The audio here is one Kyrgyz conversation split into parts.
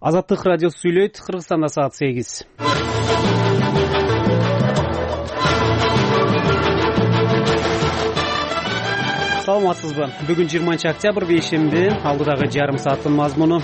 Азаттык радиосу сүйлөйт. Кыргызстанда саат 8. Саламатсызбы? Бүгүн 20 октябрь бейшемби. Алдыдагы жарым сааттын мазмуну.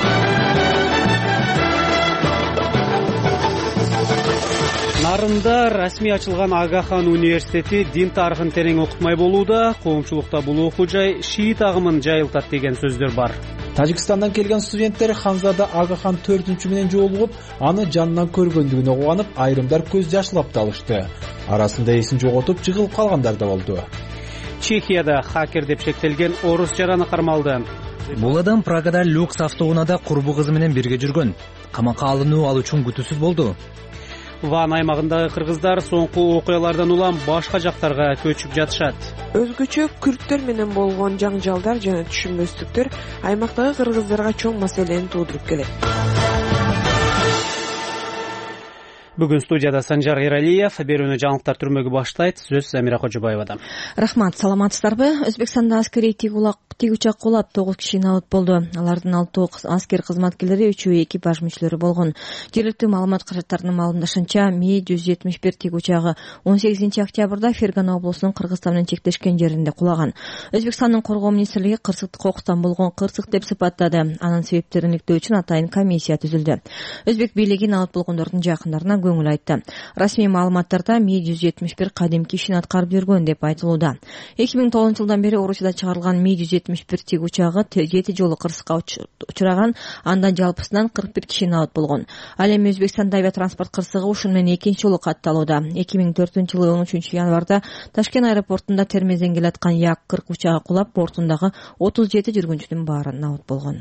Нарында расмий ачылган Ага хан университети дин тарыхын терең окутмай болууда. Коомчулукта бул окуу жай шиит агымын жайылтат деген сөздөр бар. Тажикстандан келген студенттер Ханзада Ага хан 4 менен жолугуп, аны жанынан көргөндүгүнө кубанып, айрымдар көз жашлап да алышты. Арасында эсин жоготуп, жыгылып калгандар да болду. Чехияда хакер деп шектелген орус жараны кармалды. Бул адам Прагада люкс автоунаада курбу кызы менен бирге жүргөн. Камакка алынуу ал үчүн күтүүсүз болду. Ван аймагындагы кыргыздар соңку окуялардан улам башка жактарга көчүп жатышат. Өзгөчө күрттөр менен болгон жаңжалдар жана түшүнбөстүктөр аймактагы кыргыздарга чоң маселени туудуруп келет. Бүгүн студияда Санжар Эралиев, берүүнү жаңылыктар түрмөгү баштайт. Сөз Замира Кожобаевада. Рахмат, саламатсыздарбы? Өзбекстанда аскерий тигучак кулап 9 киши набыт болду. Алардын 6 аскер кызматкерлери, 3 экипаж мүчөлөрү болгон. Жергиликтүү маалымат каражаттарынын маалымдашынча, Ми-171 тигучагы 18 октябрда Фергана облусунун Кыргызстан менен чектешкен жеринде кулаган. Өзбекстандын коргоо министрлиги кырсыктык кокустан болгон кырсык деп сыпаттады. Анын себептерин иликтөө үчүн атайын комиссия түзүлдү. Өзбек бийлиги набыт болгондордун жакындарына көңүл айтты. Расмий маалыматтарда Ми-171 кадимки ишин аткарып жүргөн деп айтылууда. 2009 жылдан бери Орусияда чыгарылган Ми-171 тигучагы 7 жолу кырсыкка учураган, анда жалпысынан 41 киши набыт болгон. Ал эми Өзбекстанда авиатранспорт кырсыгы ушуну менен экинчи жолу катталууда. 2004-жылы 13 январда Ташкент аэропортунда термезден келаткан Як-40 учагы кулап, бортундагы 37 жүргүнчүнүн баары набыт болгон.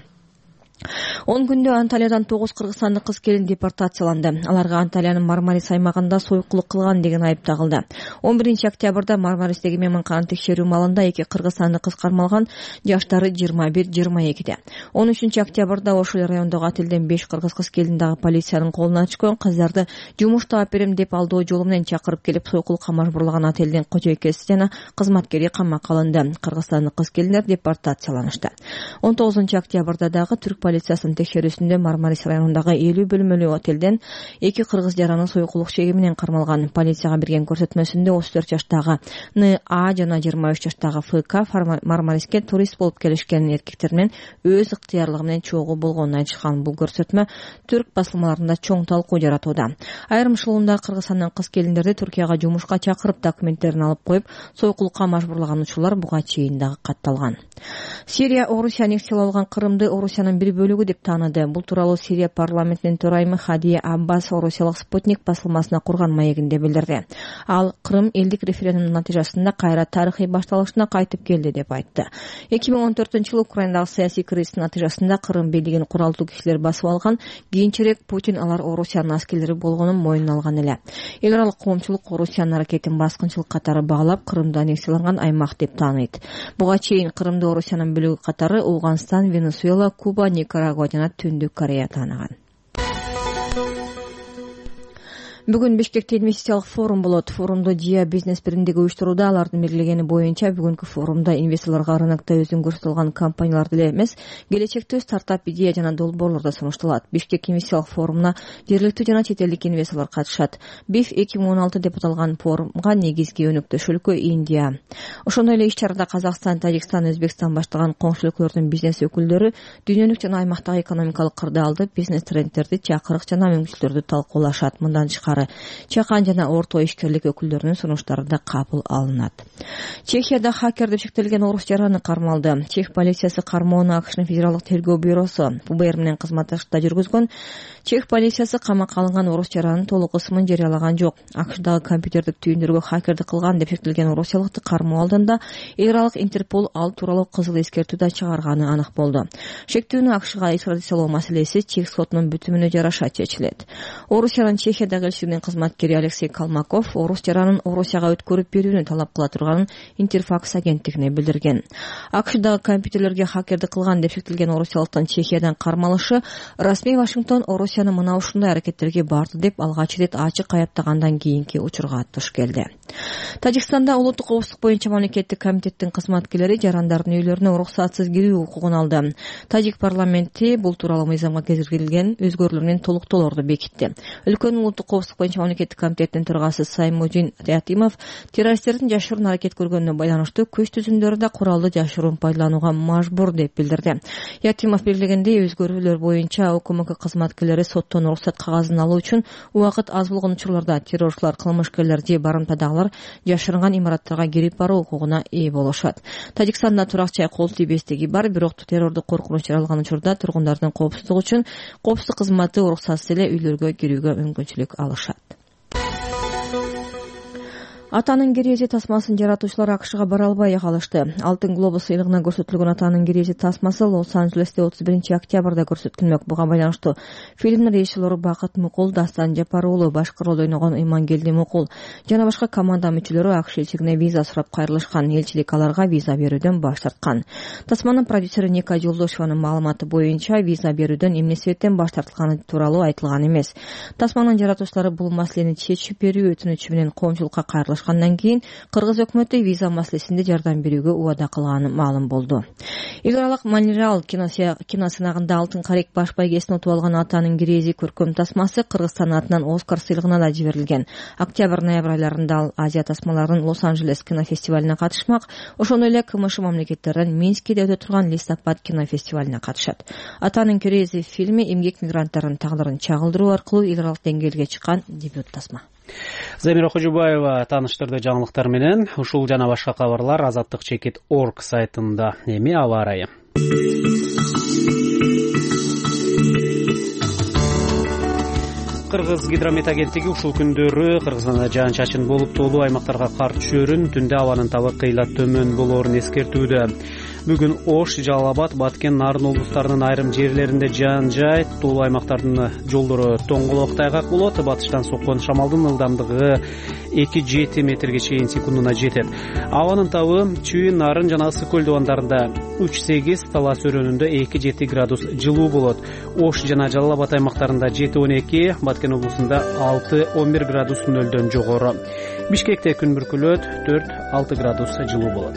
10 күндө Анталиядан 9 кыргызстандык кыз келин депортацияланды. Аларга Анталиянын Мармарис аймагында союкулук кылган деген айып тагылды. 11 октябрда Мармаристеги мейманкана текшерүү малында 2 кыргызстандык кыз кармалган, жаштары 21-22. 13 октябрда Ошол райондогу отелден 5 кыргыз кыз келин дагы полициянын колуна түшкөн. Кыздарды жумуш таап берем деп алдоо жолу менен чакырып келип, союкулукка мажбурлаган отелдин кожойкеси жана кызматкери камакка алынды. Кыргызстандык кыз келиндер депортацияланышты. 19 октябрда дагы түрк полициясынын текшерүүсүндө Мармарис районундагы 50 бөлмөлүү отелден 2 кыргыз жараны союкулук шеги менен кармалган. Полицияга берген көрсөтмөсүндө 34 жаштагы Н.А. жана 23 жаштагы Ф.К. Мармариске турист болуп келишкен эркектер менен өз ыктыярлыгы менен чогуу болгонун айтышкан. Бул көрсөтмө түрк басылмаларында чоң талкуу жаратууда. Айрым шылуунда Кыргызстандын кыз келиндерди Түркияга жумушка чакырып, документтерин алып коюп, союкулукка мажбурлаган учурлар буга чейин дагы катталган. Сирия Орусия аннексиялап алган Крымды Орусиянын бир бөлүгү деп тааныды. Бул тууралуу Сирия парламентинин төрайымы Хадия Аббас Орусиялык Спутник басылмасына курган маегинде билдирди. Ал Крым элдик референдум натыйжасында кайра тарыхый башталышына кайтып келди деп айтты. 2014-жылы Украинадагы саясий кризистин натыйжасында Крым бийлигин куралдуу кишилер басып алган. Кийинчерээк Путин алар Орусиянын аскерлери болгонун мойнуна алган эле. Эл аралык коомчулук Орусиянын аракетин баскынчылык катары баглап, Крымды аннексияланган аймак деп тааныйт. Буга чейин Крымды Орусиянын бөлүгү катары Ауганстан, Венесуэла, Куба, Никарагуа жана Түндүк Корея тааныган. Бүгүн Бишкекте инвестициялык форум болот. Форумду Dia бизнес биримдиги уюштурууда. Алардын белгилегени боюнча бүгүнкү форумда инвесторлорго рынокто өзүн көрсөтө компаниялар деле эмес, келечекте стартап идея жана долбоорлор да сунушталат. Бишкек инвестициялык форумуна жергиликтүү жана чет элдик инвесторлор катышат. БИФ 2016 деп аталган форумга негизги өнөктөш өлкө Индия. Ошондой эле иш-чарада Казакстан, Тажикстан, Өзбекстан баштаган коңшу өлкөлөрдүн бизнес өкүлдөрү дүйнөлүк жана аймактагы экономикалык кырдаалды, бизнес трендтерди, чакырык жана мүмкүнчүлүктөрдү талкуулашат. Мындан чакан жана орто ишкерлик өкүлдөрүнүн сунуштары да кабыл алынат. Чехияда хакер деп шектелген орус жараны кармалды. Чех полициясы кармоону АКШнын федералдык тергөө бюросу ФБР менен кызматташыкта жүргүзгөн. Чех полициясы камакка алынган орус жаранын толук ысымын жарыялаган жок. АКШдагы компьютердик түйүндөргө хакердик кылган деп шектелген орусиялыкты кармоо алдында эл аралык Интерпол ал тууралуу кызыл эскертүү да чыгарганы анык болду. Шектүүнү АКШга экстрадициялоо маселеси Чех сотунун бүтүмүнө жараша чечилет. Орусиянын Чехиядагы элчилигинин кызматкери Алексей Калмаков орус жаранын Орусияга өткөрүп берүүнү талап кыла турганын Интерфакс агенттигине билдирген. АКШдагы компьютерлерге хакердик кылган деп шектелген орусиялыктын Чехиядан кармалышы расмий Вашингтон Орусияны мына ушундай аракеттерге барды деп алгач ирет ачык аяптагандан кийинки учурга туш келди. Тажикстанда улуттук коопсуздук боюнча мамлекеттик комитеттин кызматкерлери жарандардын үйлөрүнө уруксатсыз кирүү укугун алды. Тажик парламенти бул тууралуу мыйзамга киргизилген өзгөрүүлөр менен толуктоолорду бекитти. Өлкөнүн улуттук коопсуздук боюнча мамлекеттик комитеттин төрагасы Саймудин Ятимов террористтердин жашыруун аракет көргөнүнө байланыштуу көч түзүмдөрү да куралды жашыруун пайдаланууга мажбур деп билдирди. Ятимов белгилегендей, өзгөрүүлөр боюнча УКМК кызматкерлери соттон уруксат кагазын алуу үчүн убакыт аз болгон учурларда террорчулар, кылмышкерлер же барымтадагылар жашырынган имараттарга кирип баруу укугуна ээ болушат. Тажикстанда туракча кол тийбестиги бар, бирок террордук коркунуч жаралган учурда тургундардын коопсуздугу үчүн коопсуздук кызматы уруксатсыз эле үйлөргө кирүүгө мүмкүнчүлүк алышат. Атанын керези тасмасын жаратуучулар АКШга бара албай калышты. Алтын глобус сыйлыгына көрсөтүлгөн Атанын керези тасмасы Лос-Анджелесте 31-октябрда көрсөтүлмөк. Буга байланыштуу фильмдин режиссеру Бакыт Мукул, Дастан Жапар уулу башкы ролду ойногон Имангелди Мукул жана башка команда мүчөлөрү АКШ элчилигине виза сурап кайрылышкан. Элчилик аларга виза берүүдөн баш тарткан. Тасманын продюсери Ника Жолдошеванын маалыматы боюнча виза берүүдөн эмне себептен баш тартылганы тууралуу айтылган эмес. Тасманын жаратуучулары бул маселени чечип берүү өтүнүчү менен коомчулукка кайрылышкан. Андан кийин Кыргыз өкмөтү виза маселесинде жардам берүүгө убада кылганы маалым болду. Эл аралык Манирал киносынагында алтын карек баш байгесин утуп алган Атанын керези көркөм тасмасы Кыргызстан атынан Оскар сыйлыгына да жиберилген. Октябрь-ноябрь айларында ал Азия тасмаларынын Лос-Анджелес кинофестивалине катышмак. Ошондой эле КМШ мамлекеттеринин Минскиде өтө турган Листопад кинофестивалине катышат. Атанын керези фильми эмгек мигранттарынын тагдырын чагылдыруу аркылуу эл аралык деңгээлге чыккан дебют тасма. Замира Хожубаева тааныштырды жаңылыктар менен. Ушул жана башка кабарлар azatlyk.org сайтында. Эми аба ырайы. Кыргыз гидромет агенттиги ушул күндөрү Кыргызстанда жаан-чачын болуп тоолуу аймактарга кар түшөрүн, түндө абанын табы кыйла төмөн болоорун эскертүүдө. Бүгүн Ош, Жалал-Абад, Баткен, Нарын облустарынын айрым жерлеринде жаан жайт, тоолуу аймактардын жолдору тоңголок тайгак болот. Батыштан соккон шамалдын ылдамдыгы 2-7 метрге чейин секундуна жетет. Абанын табы Чүй, Нарын жана Ысык көл дубандарында 3-8, Талас өрөөнүндө 2-7 градус жылуу болот. Ош жана Жалал-Абад аймактарында 7-12, Баткен облусунда 6-11 градус нөлдөн жогору. Бишкекте күн бүркүлөт, 4-6 градус жылуу болот.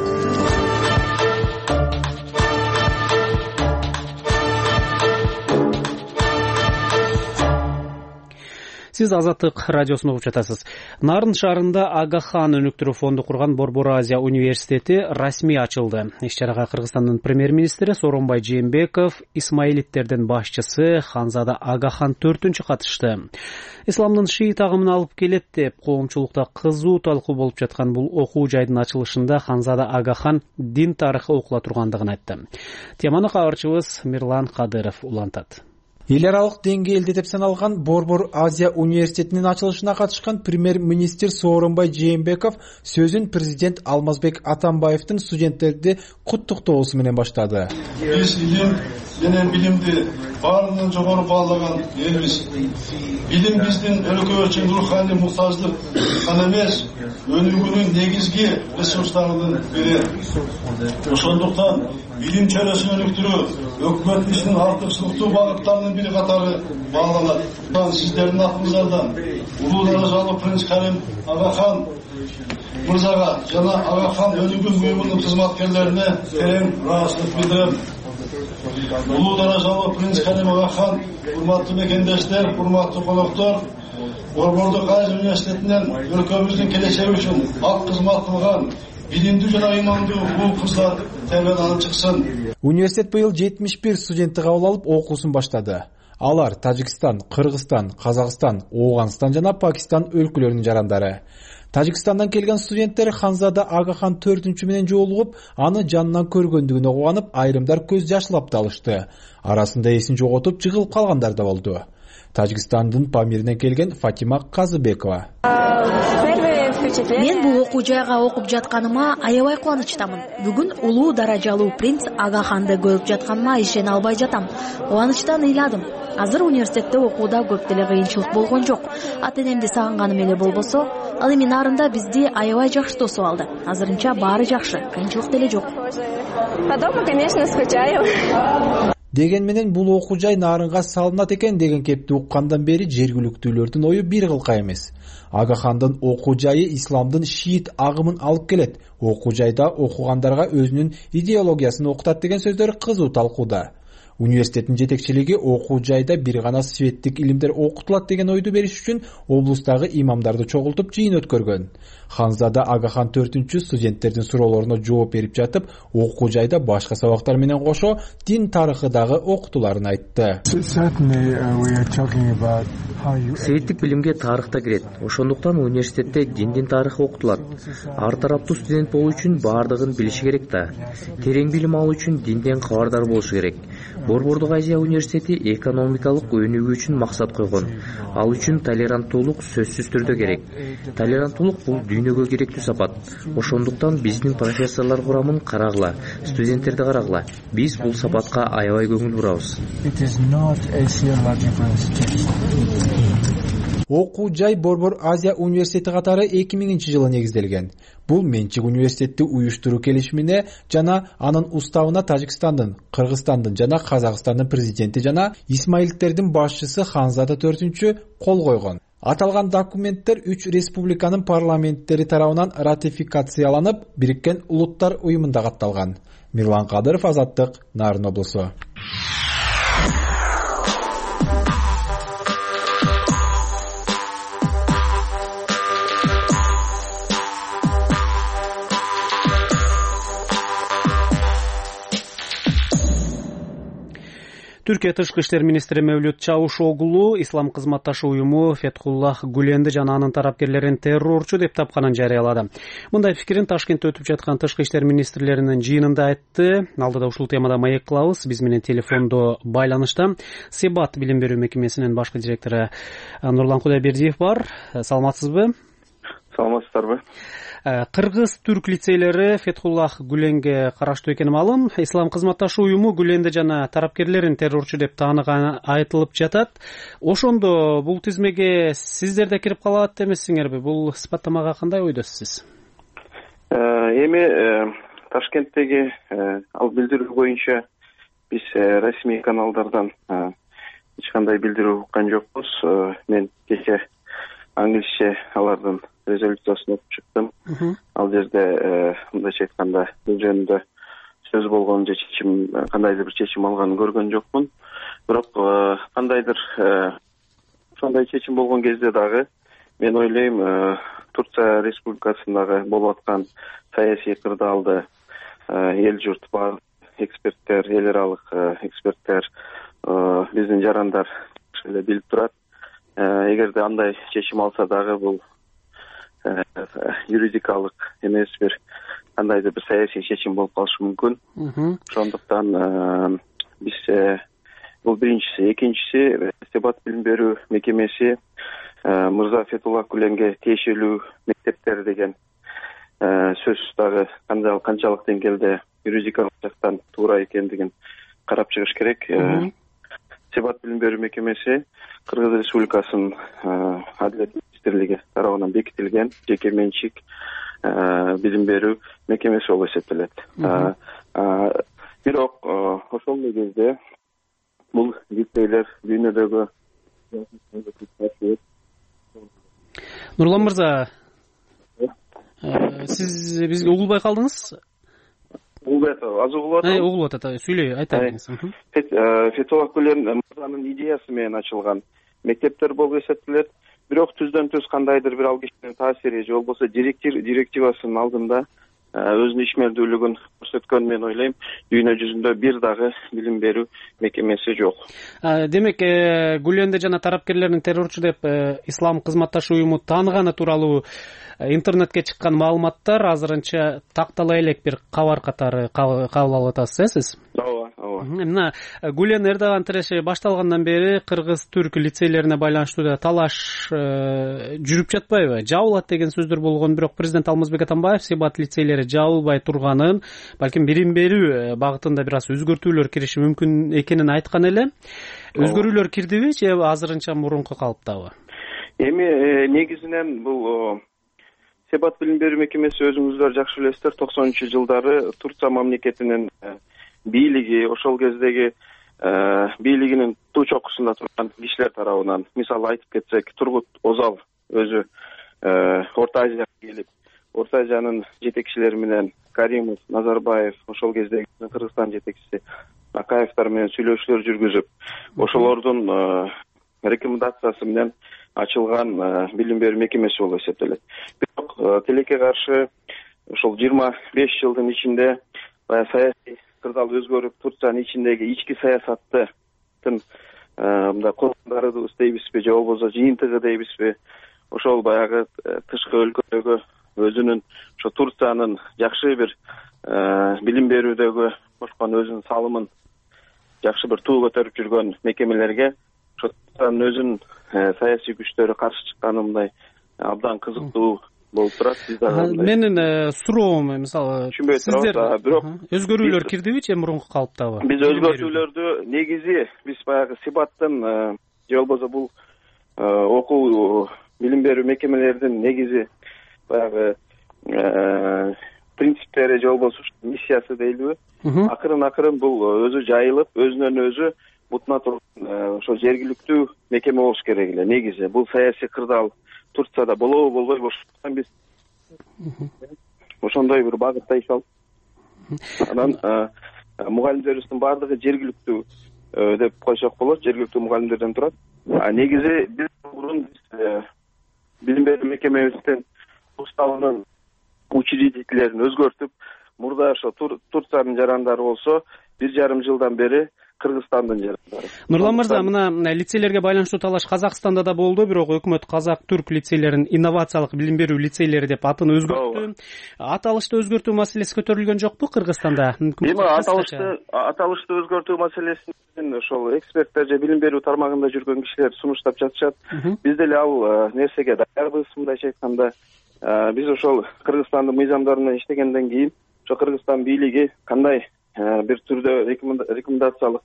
Сиз Азаттык радиосун угуп жатасыз. Нарын шаарында Агахан өнүктүрүү фонду курган Борбор Азия университети расмий ачылды. Иш-чарага Кыргызстандын премьер-министри Сооронбай Жээнбеков, исмаилиттердин башчысы Ханзада Агахан 4-чү катышты. Исламдын шиит агымын алып келет деп коомчулукта кызуу талкуу болуп жаткан бул окуу жайдын ачылышында Ханзада Агахан дин тарыхы окула тургандыгын айтты. Теманы кабарчыбыз Мирлан Кадыров улантат. Эл аралык деңгээлде деп саналган Борбор Азия университетинин ачылышына катышкан премьер-министр Сооронбай Жээнбеков сөзүн президент Алмазбек Атамбаевдин студенттерди куттуктоосу менен баштады. Биз илим менен билимди баарынан жогору баалаган элбиз. Билим биздин өлкө үчүн руханий муктаждык гана эмес, өнүгүүнүн негизги ресурстарынын бири. Ошондуктан билим чөйрөсүн өнүктүрүү өкмөт ишинин артыкчылыктуу багыттарынын бири катары бааланат. Сиздердин атыңыздардан улуу даражалуу принц Карим Агахан мырзага жана Агахан өнүгүү буюмунун кызматкерлерине терең ыраазычылык билдирем. Улуу даражалуу принц Карим Агахан, урматтуу мекендештер, урматтуу коноктор, Борбордук Азия университетинен өлкөбүздүн келечеги үчүн ак кызмат кылган билимдүү жана ыймандуу бул кыздар тебеден чыксын. Университет быйыл 71 студентти кабыл алып окуусун баштады. Алар Тажикстан, Кыргызстан, Казакстан, Ооганстан жана Пакистан өлкөлөрүнүн жарандары. Тажикстандан келген студенттер Ханзада Агахан 4-чү менен жолугуп, аны жанынан көргөндүгүнө кубанып, айрымдар көз жашлап да алышты. Арасында эсин жоготуп, жыгылып калгандар да болду. Тажикстандын Памиринен келген Фатима Казыбекова. Мен бул окуу жайга окуп жатканыма аябай кубанычтамын. Бүгүн улуу даражалуу принц Агаханды көрүп жатканыма ишене албай жатам. Кубанычтан ыйладым. Азыр университетте окууда көп деле кыйынчылык болгон жок. Ата-энемди сагынганым эле болбосо, ал эми нарында бизди аябай жакшы тосуп алды. Азырынча баары жакшы, кыйынчылык деле жок. деген менен бул окуу жай Нарынга салынат экен деген кепти уккандан бери жергиликтүүлөрдүн ою бир кылка эмес. Агахандын окуу жайы исламдын шиит агымын алып келет. Окуу жайда окугандарга өзүнүн идеологиясын окутат деген сөздөр кызуу талкууда. Университеттин жетекчилиги окуу жайда бир гана светтик илимдер окутулат деген ойду бериш үчүн облустагы имамдарды чогултуп жыйын өткөргөн. Ханзада Агахан 4 студенттердин суроолоруна жооп берип жатып, окуу жайда башка сабактар менен кошо дин тарыхы дагы окутуларын айтты. Светтик билимге тарых да кирет. Ошондуктан университетте диндин тарыхы окутулат. Ар тараптуу студент болуу үчүн баардыгын билиши керек да. Терең билим алуу үчүн динден кабардар болушу керек. Борбордук Азия университети экономикалык өнүгүү үчүн максат койгон. Ал үчүн толеранттуулук сөзсүз түрдө керек. Толеранттуулук бул дүйнөгө керектүү сапат. Ошондуктан биздин профессорлор курамын карагыла, студенттерди карагыла. Биз бул сапатка аябай көңүл бурабыз. Окуу жай Борбор Азия университети катары 2000-жылы негизделген. Бул менчик университетти уюштуруу келишимине жана анын уставына Тажикстандын, Кыргызстандын жана Казакстандын президенти жана Исмаилдердин башчысы Ханзада 4 кол койгон. Аталган документтер 3 республиканын парламенттери тарабынан ратификацияланып, Бириккен Улуттар уюмунда катталган. Мирлан Кадыров, Азаттык, Нарын облусу. Түркия тышкы иштер министри Мевлют Чавушоглу ислам кызматташы уюму Фетхуллах Гүленди жана анын тарапкерлерин террорчу деп тапканын жарыялады. Мындай пикирин Ташкентте өтүп жаткан тышкы иштер министрлеринин жыйынында айтты. Алдыда ушул темада маек кылабыз. Биз менен телефондо байланышта Себат билим берүү мекемесинин башкы директору Нурлан Кудайбердиев бар. Саламатсызбы? Саламатсыздарбы? Кыргыз түрк лицейлери Фетхуллах Гүленге караштуу экени маалым. Ислам кызматташы уюму Гүленди жана тарапкерлерин террорчу деп тааныганы айтылып жатат. Ошондо бул тизмеге сиздер да кирип калат эмессиңерби? Бул сыпаттамага кандай ойдосуз сиз? Эми Ташкенттеги ал билдирүү боюнча биз расмий каналдардан эч кандай билдирүү уккан жокпуз. Мен кече англисче алардын резолюциясын окуп чыктым. Ал жерде мындайча айтканда бул жөнүндө сөз болгон же чечим, кандайдыр бир чечим алганын көргөн жокмун. Бирок кандайдыр ошондой чечим болгон кезде дагы мен ойлойм, Турция Республикасындагы болуп аткан саясий кырдаалды эл журт бар, эксперттер, эл аралык эксперттер, биздин жарандар эле билип турат. Эгерде андай чечим алса дагы бул юридикалык эмес, бир кандайдыр бир саясий чечим болуп калышы мүмкүн. Ошондуктан биз бул биринчиси, экинчиси Себат билим берүү мекемеси Мырза Фетхуллах Гүленге тиешелүү мектептер деген сөз дагы канчалык деңгээлде юридикалык жактан туура экендигин карап чыгыш керек. Себат билим берүү мекемеси Кыргыз Республикасынын Адилет министрлиги тарабынан бекитилген жеке менчик билим берүү мекемеси болуп эсептелет. Бирок ошол негизде бул лицейлер дүйнөдөгү Нурлан мырза, сиз бизге угулбай калдыңыз? Угулбай атабы, азыр угулуп атабы? Угулуп атат, сүйлөй, айтыңыз. Фетхуллах Гүлен мырзанын идеясы менен ачылган мектептер болуп эсептелет. Бирок түздөн түз кандайдыр бир ал кишинин таасири же болбосо директивасынын алдында өзүнүн ишмердүүлүгүн көрсөткөн, мен ойлойм, дүйнө жүзүндө бир дагы билим берүү мекемеси жок. Демек, Гүленди жана тарапкерлерин террорчу деп ислам кызматташы уюму тааныганы тууралуу интернетке чыккан маалыматтар азырынча тактала элек бир кабар катары кабыл алып атасыз, сиз? Ооба. Мына Гүлен Эрдоган тиреши башталгандан бери кыргыз-түрк лицейлерине байланыштуу талаш жүрүп жатпайбы? Жабылат деген сөздөр болгон, бирок президент Алмазбек Атамбаев Себат лицейлери жабылбай турганын, балким билим берүү багытында бир аз өзгөртүүлөр кириши мүмкүн экенин айткан эле. Өзгөрүүлөр кирдиби же азырынча мурунку калыптабы? Эми негизинен бул Себат билим берүү мекемеси, өзүңүздөр жакшы билесиздер, 90-жылдары Турция мамлекетинин бийлиги, ошол кездеги бийлигинин туу чокусунда турган кишилер тарабынан, мисалы айтып кетсек, Тургут Озал өзү Орто Азияга келип, Орто Азиянын жетекчилери менен Каримов, Назарбаев, ошол кездеги Кыргызстан жетекчиси Акаевтар менен сүйлөшүүлөр жүргүзүп, ошолордун рекомендациясы менен ачылган билим берүү мекемеси болуп эсептелет. Бирок тилекке каршы ошол 25 жылдын ичинде саясий кырдаал өзгөрүп, Турциянын ичиндеги ички саясаттын мындай кордондорубуз дейбизби, же болбосо жыйынтыгы дейбизби, ошол баягы тышкы өлкөдөгү өзүнүн ошо Турциянын жакшы бир билим берүүдөгү кошкон өзүнүн салымын жакшы бир туу көтөрүп жүргөн мекемелерге ошо Турциянын өзүнүн саясий күчтөрү каршы чыкканы мындай абдан кызыктуу болуп турат. Менин суроом, мисалы, сиздер бирок өзгөрүүлөр кирдиби же мурунку калыптабы? Биз өзгөртүүлөрдү негизи биз баягы Сибаттын же болбосо бул окуу билим берүү мекемелердин негизи баягы принциптери же болбосо миссиясы дейлиби? Акырын бул өзү жайылып, өзүнөн өзү бутуна турган ошо жергиликтүү мекеме болуш керек эле. Негизи бул саясий кырдаал Турцияда болобу болбойбу, биз ошондой бир багытта иш алып, анан мугалимдерибиздин баардыгы жергиликтүү деп койсок болот, жергиликтүү мугалимдерден турат. Негизи биз мурун билим берүү мекемебиздин уставынын учредителерин өзгөртүп, мурда ошо Турциянын жарандары болсо 1,5 жылдан бери Кыргызстандын жарандары. Нурлан мырза, мына лицейлерге байланыштуу талаш Казакстанда да болду, бирок өкмөт казак-турк лицейлерин инновациялык билим берүү лицейлери деп атын өзгөрттү. Аталышты өзгөртүү маселеси көтөрүлгөн жокпу Кыргызстанда? Эми аталышты өзгөртүү маселесин ошол эксперттер же билим берүү тармагында жүргөн кишилер сунуштап жатышат. Биз деле ал нерсеге даярбыз, мындайча айтканда. Биз ошол Кыргызстандын мыйзамдарына иштегенден кийин ошо Кыргызстан бийлиги кандай бир түрдө рекомендациялык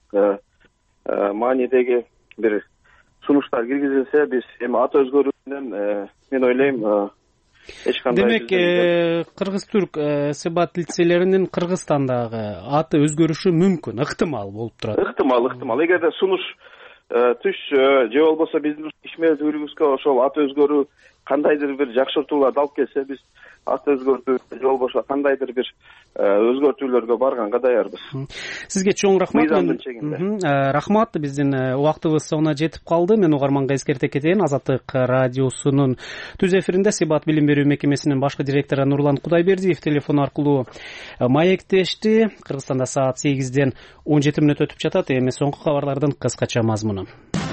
маанидеги бир сунуштар киргизилсе, биз эми ат өзгөрүү менен мен ойлойм эч кандай. Демек, кыргыз-турк Сибат лицейлеринин Кыргызстандагы аты өзгөрүшү мүмкүн, ыктымал болуп турат. Ыктымал. Эгерде сунуш түшсө же болбосо биздин ишмердүүлүгүбүзгө ошол ат өзгөрүү кандайдыр бир жакшыртууларды алып келсе, биз ат өзгөртүү же болбосо кандайдыр бир өзгөртүүлөргө барганга даярбыз. Сизге чоң рахмат. Рахмат, биздин убактыбыз соңуна жетип калды. Мен угарманга эскерте кетейин. Азаттык радиосунун түз эфиринде Сибат билим берүү мекемесинин башкы директору Нурлан Кудайбердиев телефон аркылуу маектешти. Кыргызстанда саат 8ден 17 мүнөт өтүп жатат. Эми соңку кабарлардын кыскача мазмуну.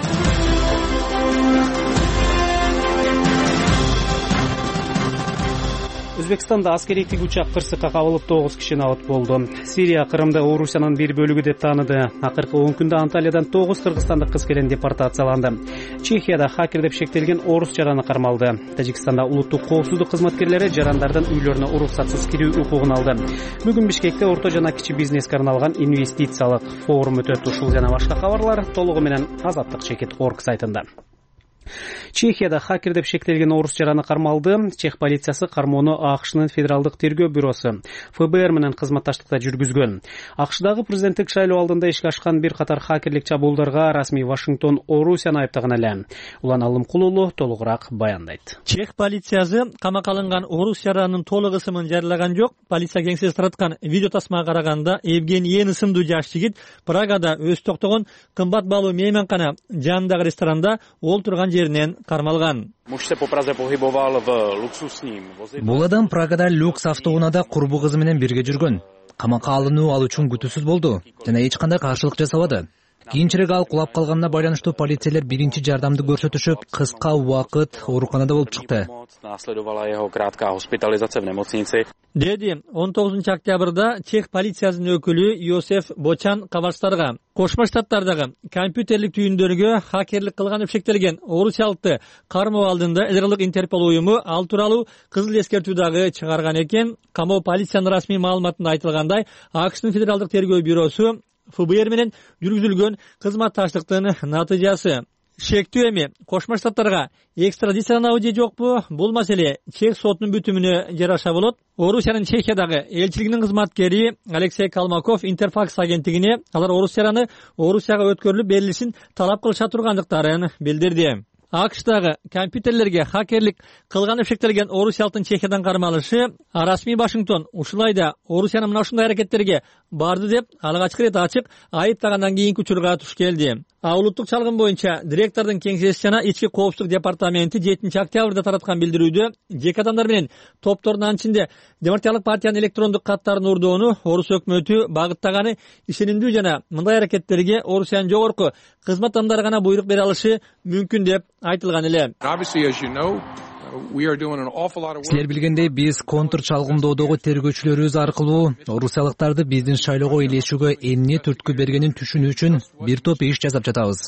Өзбекстанда аскерий тигүүчү кырсыкка кабылып 9 киши набыт болду. Сирия Кырымды Орусиянын бир бөлүгү деп тааныды. Акыркы 10 күндө Анталиядан 9 кыргызстандык кыз келин депортацияланды. Чехияда хакер деп шектелген орус жараны кармалды. Тажикстанда улуттук коопсуздук кызматкерлери жарандардын үйлөрүнө уруксатсыз кирүү укугун алды. Бүгүн Бишкекте орто жана кичи бизнеске арналган инвестициялык форум өтөт. Ушул жана башка кабарлар толугу менен Азаттык.org сайтында. Чехияда хакер деп шектелген орус жараны кармалды. Чех полициясы кармоону АКШнын федералдык тергөө бюросу ФБР менен кызматташтыкта жүргүзгөн. АКШдагы президенттик шайлоо алдында ишке ашкан бир катар хакерлик чабуулдарга расмий Вашингтон Орусияны айыптаган эле. Улан Алымкул уулу толугураак баяндайт. Чех полициясы камакка алынган орус жаранынын толук ысымын жарыяган жок. Полиция кеңсеси тараткан видео тасмага караганда Евгений Ен ысымдуу жаш жигит Прагада өз токтогон кымбат баалуу мейманкана жанындагы ресторанда ол турган жеринен кармалган. Бул адам Прагада люкс автоунаада курбу кызы менен бирге жүргөн. Камакка алынуу ал үчүн күтүүсүз болду жана эч кандай каршылык жасабады. Кийинчерээк ал кулап калганына байланыштуу полицейлер биринчи жардамды көрсөтүшүп, кыска убакыт ооруканада болуп чыкты. Деди 19 октябрда Чех полициясынын өкүлү Йосеф Бочан кабарчтарга Кошмо Штаттардагы компьютерлик түйүндөргө хакерлик кылган деп шектелген орусиялыкты кармоо алдында Израилдык Интерпол уюму ал тууралуу кызыл эскертүү дагы чыгарган экен. Камоо полициянын расмий маалыматында айтылгандай, АКШнын федералдык тергөө бюросу ФБР менен жүргүзүлгөн кызматташтыктын натыйжасы. шектүү эми Кошмо Штаттарга экстрадицияланабы же жокпу? Бул маселе Чех сотунун бүтүмүнө жараша болот. Орусиянын Чехиядагы элчилигинин кызматкери Алексей Калмаков Интерфакс агенттигине алар Орусияга өткөрүлүп берилишин талап кылыша тургандыктарын билдирди. АКШдагы компьютерлерге хакерлик кылган эшектелген орусиялыктын Чехиядан кармалышы расмий Вашингтон ушулай да Орусиянын мына ушундай аракеттерге барды деп алгачкы ирет ачык айыптагандан кийинки учурга туш келди. Улуттук чалгын боюнча директордун кеңсеси жана ички коопсуздук департаменти 7-октябрда тараткан билдирүүдө жеке адамдар менен топтордун ичинде Демократиялык партиянын электрондук каттарын урдоону Орус өкмөтү багыттаганы ишенимдүү жана мындай аракеттерге Орусиянын жогорку кызмат адамдары гана буйрук бере алышы мүмкүн деп айтылган эле. Силер билгендей, биз контур чалгындоодогу тергөөчүлөрүбүз аркылуу орусиялыктарды биздин шайлоого ээлешүүгө эмне түрткү бергенин түшүнүү үчүн бир топ иш жасап жатабыз.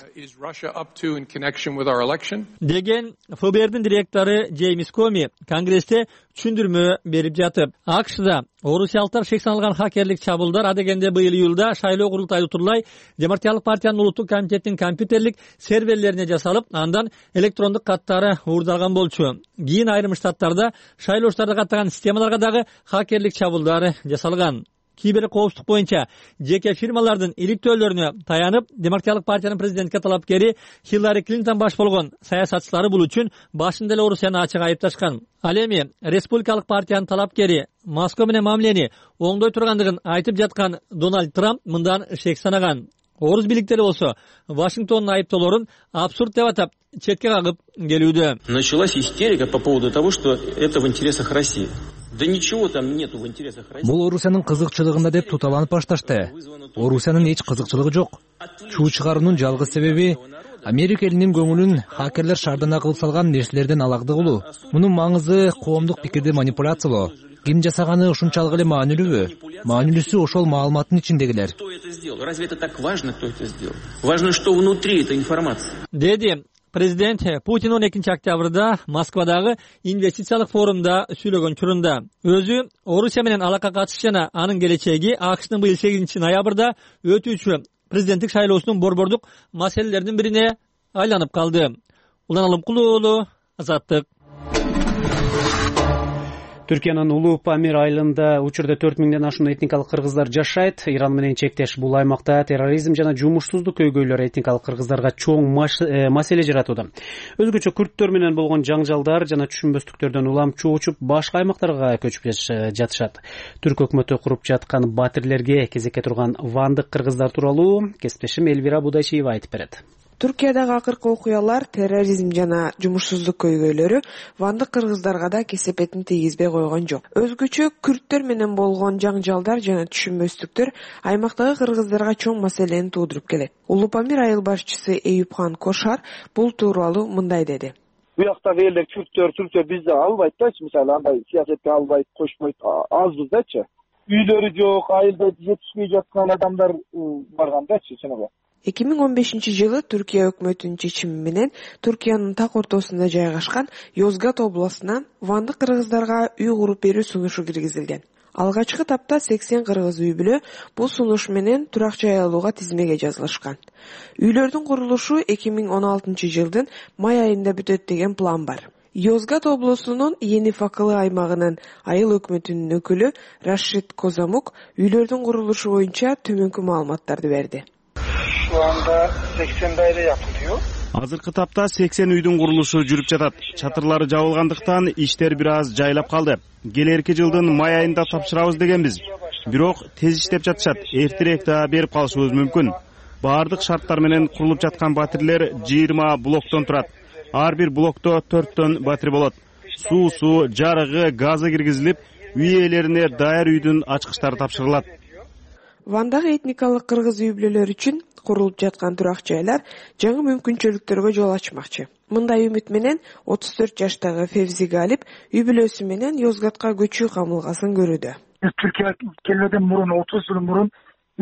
Деген ФБРдин директору Джеймс Коми Конгрессте түшүндүрмө берип жатып, АКШда орусиялыктар шек саналган хакерлик чабуулдар адегенде быйыл июлда шайлоо курултайы утурлай Демократиялык партиянын улуттук комитетинин компьютерлик серверлерине жасалып, андан электрондук каттары уурдалган болчу. Кийин айрым штаттарда шайлоочуларды каттаган системаларга дагы хакерлик чабуулдар жасалган. Кибер коопсуздук боюнча жеке фирмалардын иликтөөлөрүнө таянып, Демократиялык партиянын президентке талапкери Хиллари Клинтон баш болгон саясатчылары бул үчүн башында эле Орусияны ачык айыпташкан. Ал эми Республикалык партиянын талапкери Москва менен мамилени оңдой тургандыгын айтып жаткан Дональд Трамп мындан шек санаган. Орус бийликтери болсо Вашингтондун айыптоолорун абсурд деп атап четке кагып келүүдө. Началась истерика по поводу того, что это в интересах России. Да ничего там нету в интересах России. Бул Орусиянын кызыкчылыгында деп туталанып башташты. Орусиянын эч кызыкчылыгы жок. Чуу чыгаруунун жалгыз себеби Америка элинин көңүлүн хакерлер шардана кылып салган нерселерден алагдыгылуу. Мунун маңызы коомдук пикирди манипуляциялоо. Ким жасаганы ушунчалык эле маанилүүбү? Маанилүүсү ошол маалыматтын ичиндегилер. Разве это так важно, кто это сделал? Важно, что внутри этой информации. Деди Президент Путин 12-октябрда Москвадагы инвестициялык форумда сүйлөгөн чурунда өзү Орусия менен алака катыш жана анын келечеги АКШдын быйыл 8 ноябрда өтүүчү президенттик шайлоосунун борбордук маселелеринин бирине айланып калды. Улан Алымкулуу, Азаттык. Түркиянын Улуу Памир айылында учурда 4000ден ашуун этникалык кыргыздар жашайт. Иран менен чектеш бул аймакта терроризм жана жумушсуздук көйгөйлөрү этникалык кыргыздарга чоң маселе жаратууда. Өзгөчө күрттөр менен болгон жаңжалдар жана түшүнбөстүктөрдөн улам чоочуп башка аймактарга көчүп жатышат. Түрк өкмөтү куруп жаткан батирлерге кезекке турган вандык кыргыздар тууралуу кесиптешим Элвира Будайчиева айтып берет. Түркиядагы акыркы окуялар, терроризм жана жумушсуздук көйгөйлөрү вандык кыргыздарга да кесепетин тийгизбей койгон жок. Өзгөчө күрттөр менен болгон жаңжалдар жана түшүнбөстүктөр аймактагы кыргыздарга чоң маселени туудуруп келет. Улуу Памир айыл башчысы Эюпхан Кошар бул тууралуу мындай деди. Буяктагы элдер түрктөр бизди албайт дачы, мисалы андай саясатка албайт, кошпойт, азбыз дачы. Үйлөрү жок, айылда жетишпей жаткан адамдар барган дачы, чыныбы. 2015-жылы Түркия өкмөтүнүн чечими менен Түркиянын так ортосунда жайгашкан Йозгат областынан вандык кыргыздарга үй куруп берүү сунушу киргизилген. Алгачкы тапта 80 кыргыз үй бүлө бул сунуш менен турак жай алууга тизмеге жазылышкан. Үйлөрдүн курулушу 2016-жылдын май айында бүтөт деген план бар. Йозгат облусунун Ени Факылы аймагынын айыл өкмөтүнүн өкүлү Рашид Козамук үйлөрдүн курулушу боюнча төмөнкү маалыматтарды берди. Şu anda 80 daire yapılıyor. Азыркы тапта 80 үйдүн курулушу жүрүп жатат. Чатырлары жабылгандыктан иштер бир аз жайлап калды. Келерки жылдын май айында тапшырабыз дегенбиз. Бирок тез иштеп жатышат. Эртерээк да берип калышыбыз мүмкүн. Баардык шарттар менен курулуп жаткан батирлер 20 блоктон турат. Ар бир блокто 4төн батир болот. Суусу, жарыгы, газы киргизилип, үй ээлерине даяр үйдүн ачкычтары тапшырылат. Вандагы этникалык кыргыз үй бүлөлөр үчүн курулуп жаткан турак жайлар жаңы мүмкүнчүлүктөргө жол ачмакчы. Мындай үмүт менен 34 жаштагы Февзи Галип үй бүлөсү менен Йозгатка көчүү камылгасын көрүүдө. Türkiye kelmeden murun 30 yıl murun biz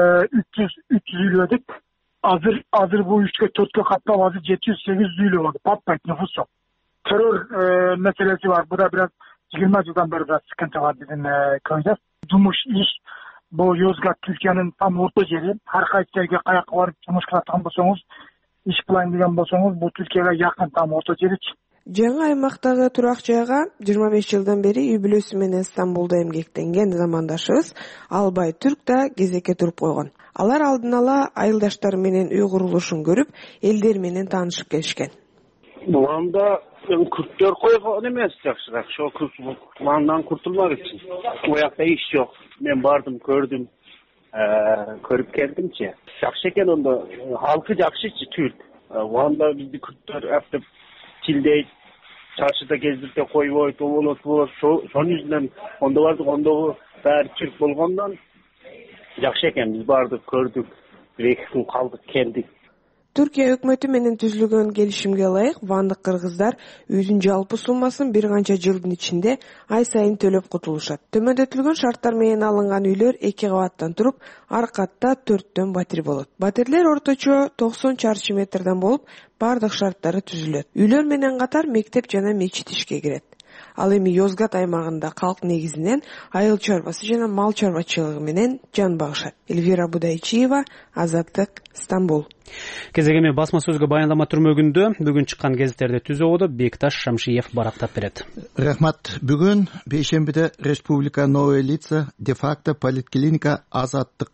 300 üyeledik. Hazır bu 3-4 katta bazı 700-800 üye oldu. Patlayıp nüfus yok. Terör meselesi var. Bu da biraz 20 yıldan beri biraz sıkıntı var bizim köyde. Cumuş iş. Bu Yozgat Türkiye'nin tam orta yeri. Her kayıt yerge kayakı var. Cumuş kılatıkan bulsanız иш кылайын деген болсоңуз, бул Түркияга жакын, там орто жеричи. Жаңы аймактагы турак жайга 25 жылдан бери үй бүлөсү менен Стамбулда эмгектенген замандашыбыз Албай Түрк да кезекке туруп койгон. Алар алдын ала айылдаштары менен үй курулушун көрүп, элдер менен таанышып келишкен. Анда Kürtler koygan emez jakşırak. Şu Kürtmandan kurtulmak için. O yakta iş yok. Ben bardım, gördüm. Körüp geldim ki. Jakşı eken onda halkı jakşı Türk. O anda bizde Kürtler hep tilde çarşıda gezdirip koyup oydu, olur. Son yüzünden onda vardık, onda bari Türk bolgandan jakşı eken biz bardık, gördük. Bir-iki gün kaldık, keldik. Түркия өкмөтү менен түзүлгөн келишимге ылайык вандык кыргыздар үйдүн жалпы суммасын бир канча жылдын ичинде ай сайын төлөп кутулушат. Төмөндөтүлгөн шарттар менен алынган үйлөр 2 кабаттан туруп, ар катта 4төн батир болот. Батирлер орточо 90 чарчы метрден болуп, бардык шарттары түзүлөт. Үйлөр менен катар мектеп жана мечит ишке кирет. Ал эми Yozgat аймагында калк негизинен айыл чарбасы жана мал чарбачылыгы менен жан багышат. Эльвира Будайчиева, Азаттык, Стамбул. Кезегеме басма сөзгө баяндама түрмөгүндө бүгүн чыккан гезиттерди түзөбүдө Бекташ Шамшиев барактап берет. Рахмат. Бүгүн бейшембиде Республика Новая Лица де-факто политклиника Азаттык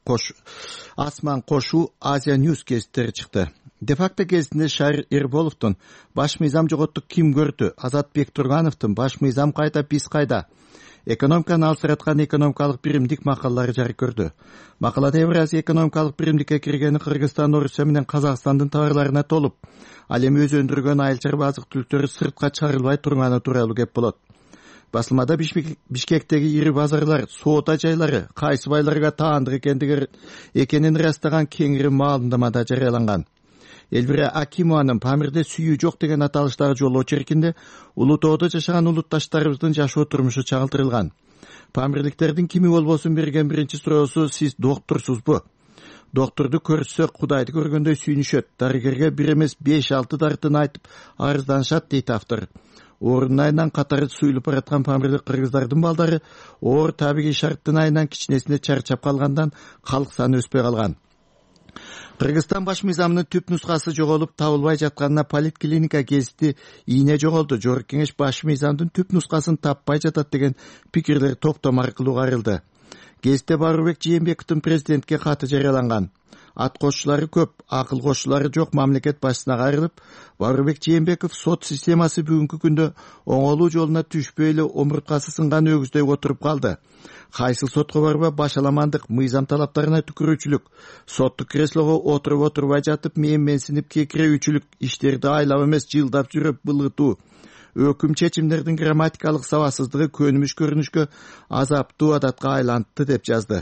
Асман Кошу Азия Ньюс гезиттери чыкты. Де-факто гезитинде Шайыр Эрболовдун баш мыйзам жоготтук ким көрдү, Азат Бектургановдун баш мыйзам кайда, биз кайда, экономиканы алсыраткан экономикалык биримдик макалалары жары көрдү. Макалада Евразия экономикалык биримдикке киргени Кыргызстан, Орусия менен Казакстандын товарларына толуп, ал эми өзү өндүргөн айыл чарба азык-түлүктөрү сыртка чыгарылбай турганы тууралуу кеп болот. Басылмада Бишкектеги ири базарлар, соода жайлары кайсы байларга таандык экенин ырастаган кеңири маалымдамада жарыяланган. Эльвира Акимованын Памирде сүйүү жок деген аталыштагы жол очеркинде Улуу Тоодо жашаган улутташтарыбыздын жашоо турмушу чагылтырылган. Памирликтердин кими болбосун берген биринчи суроосу: сиз доктурсузбу? Доктурду көрсө Кудайды көргөндөй сүйүнүшөт. Дарыгерге 1 эмес 5-6 дартын айтып арызданышат, дейт автор. Оорунун айынан катары суюлуп бараткан памирлик кыргыздардын балдары оор табигый шарттын айынан кичинесине чарчап калгандан калк саны өспөй калган. Кыргызстан баш мыйзамынын түп нускасы жоголуп табылбай жатканына политклиника гезити ийне жоголду. Жогорку кеңеш баш мыйзамдын түп нускасын таппай жатат деген пикирлер топтом аркылуу карылды. Гезитте Баарыбек Жээнбековдун президентке каты жарыяланган. Ат кошчулары көп, акыл кошчулары жок мамлекет башчысына кайрылып, Баарыбек Жээнбеков сот системасы бүгүнкү күндө оңолуу жолуна түшпөй эле омурткасы сынган өгүздөй отуруп калды. Кайсыл сотко барба башаламандык, мыйзам талаптарына түкүрүүчүлүк, соттук креслого отурбай жатып менсинип кекирүүчүлүк, иштерди айлап эмес жылдап жүрүп былгытуу, өкүм чечимдердин грамматикалык сабатсыздыгы көнүмүш көрүнүшкө азаптуу адатка айланды деп жазды.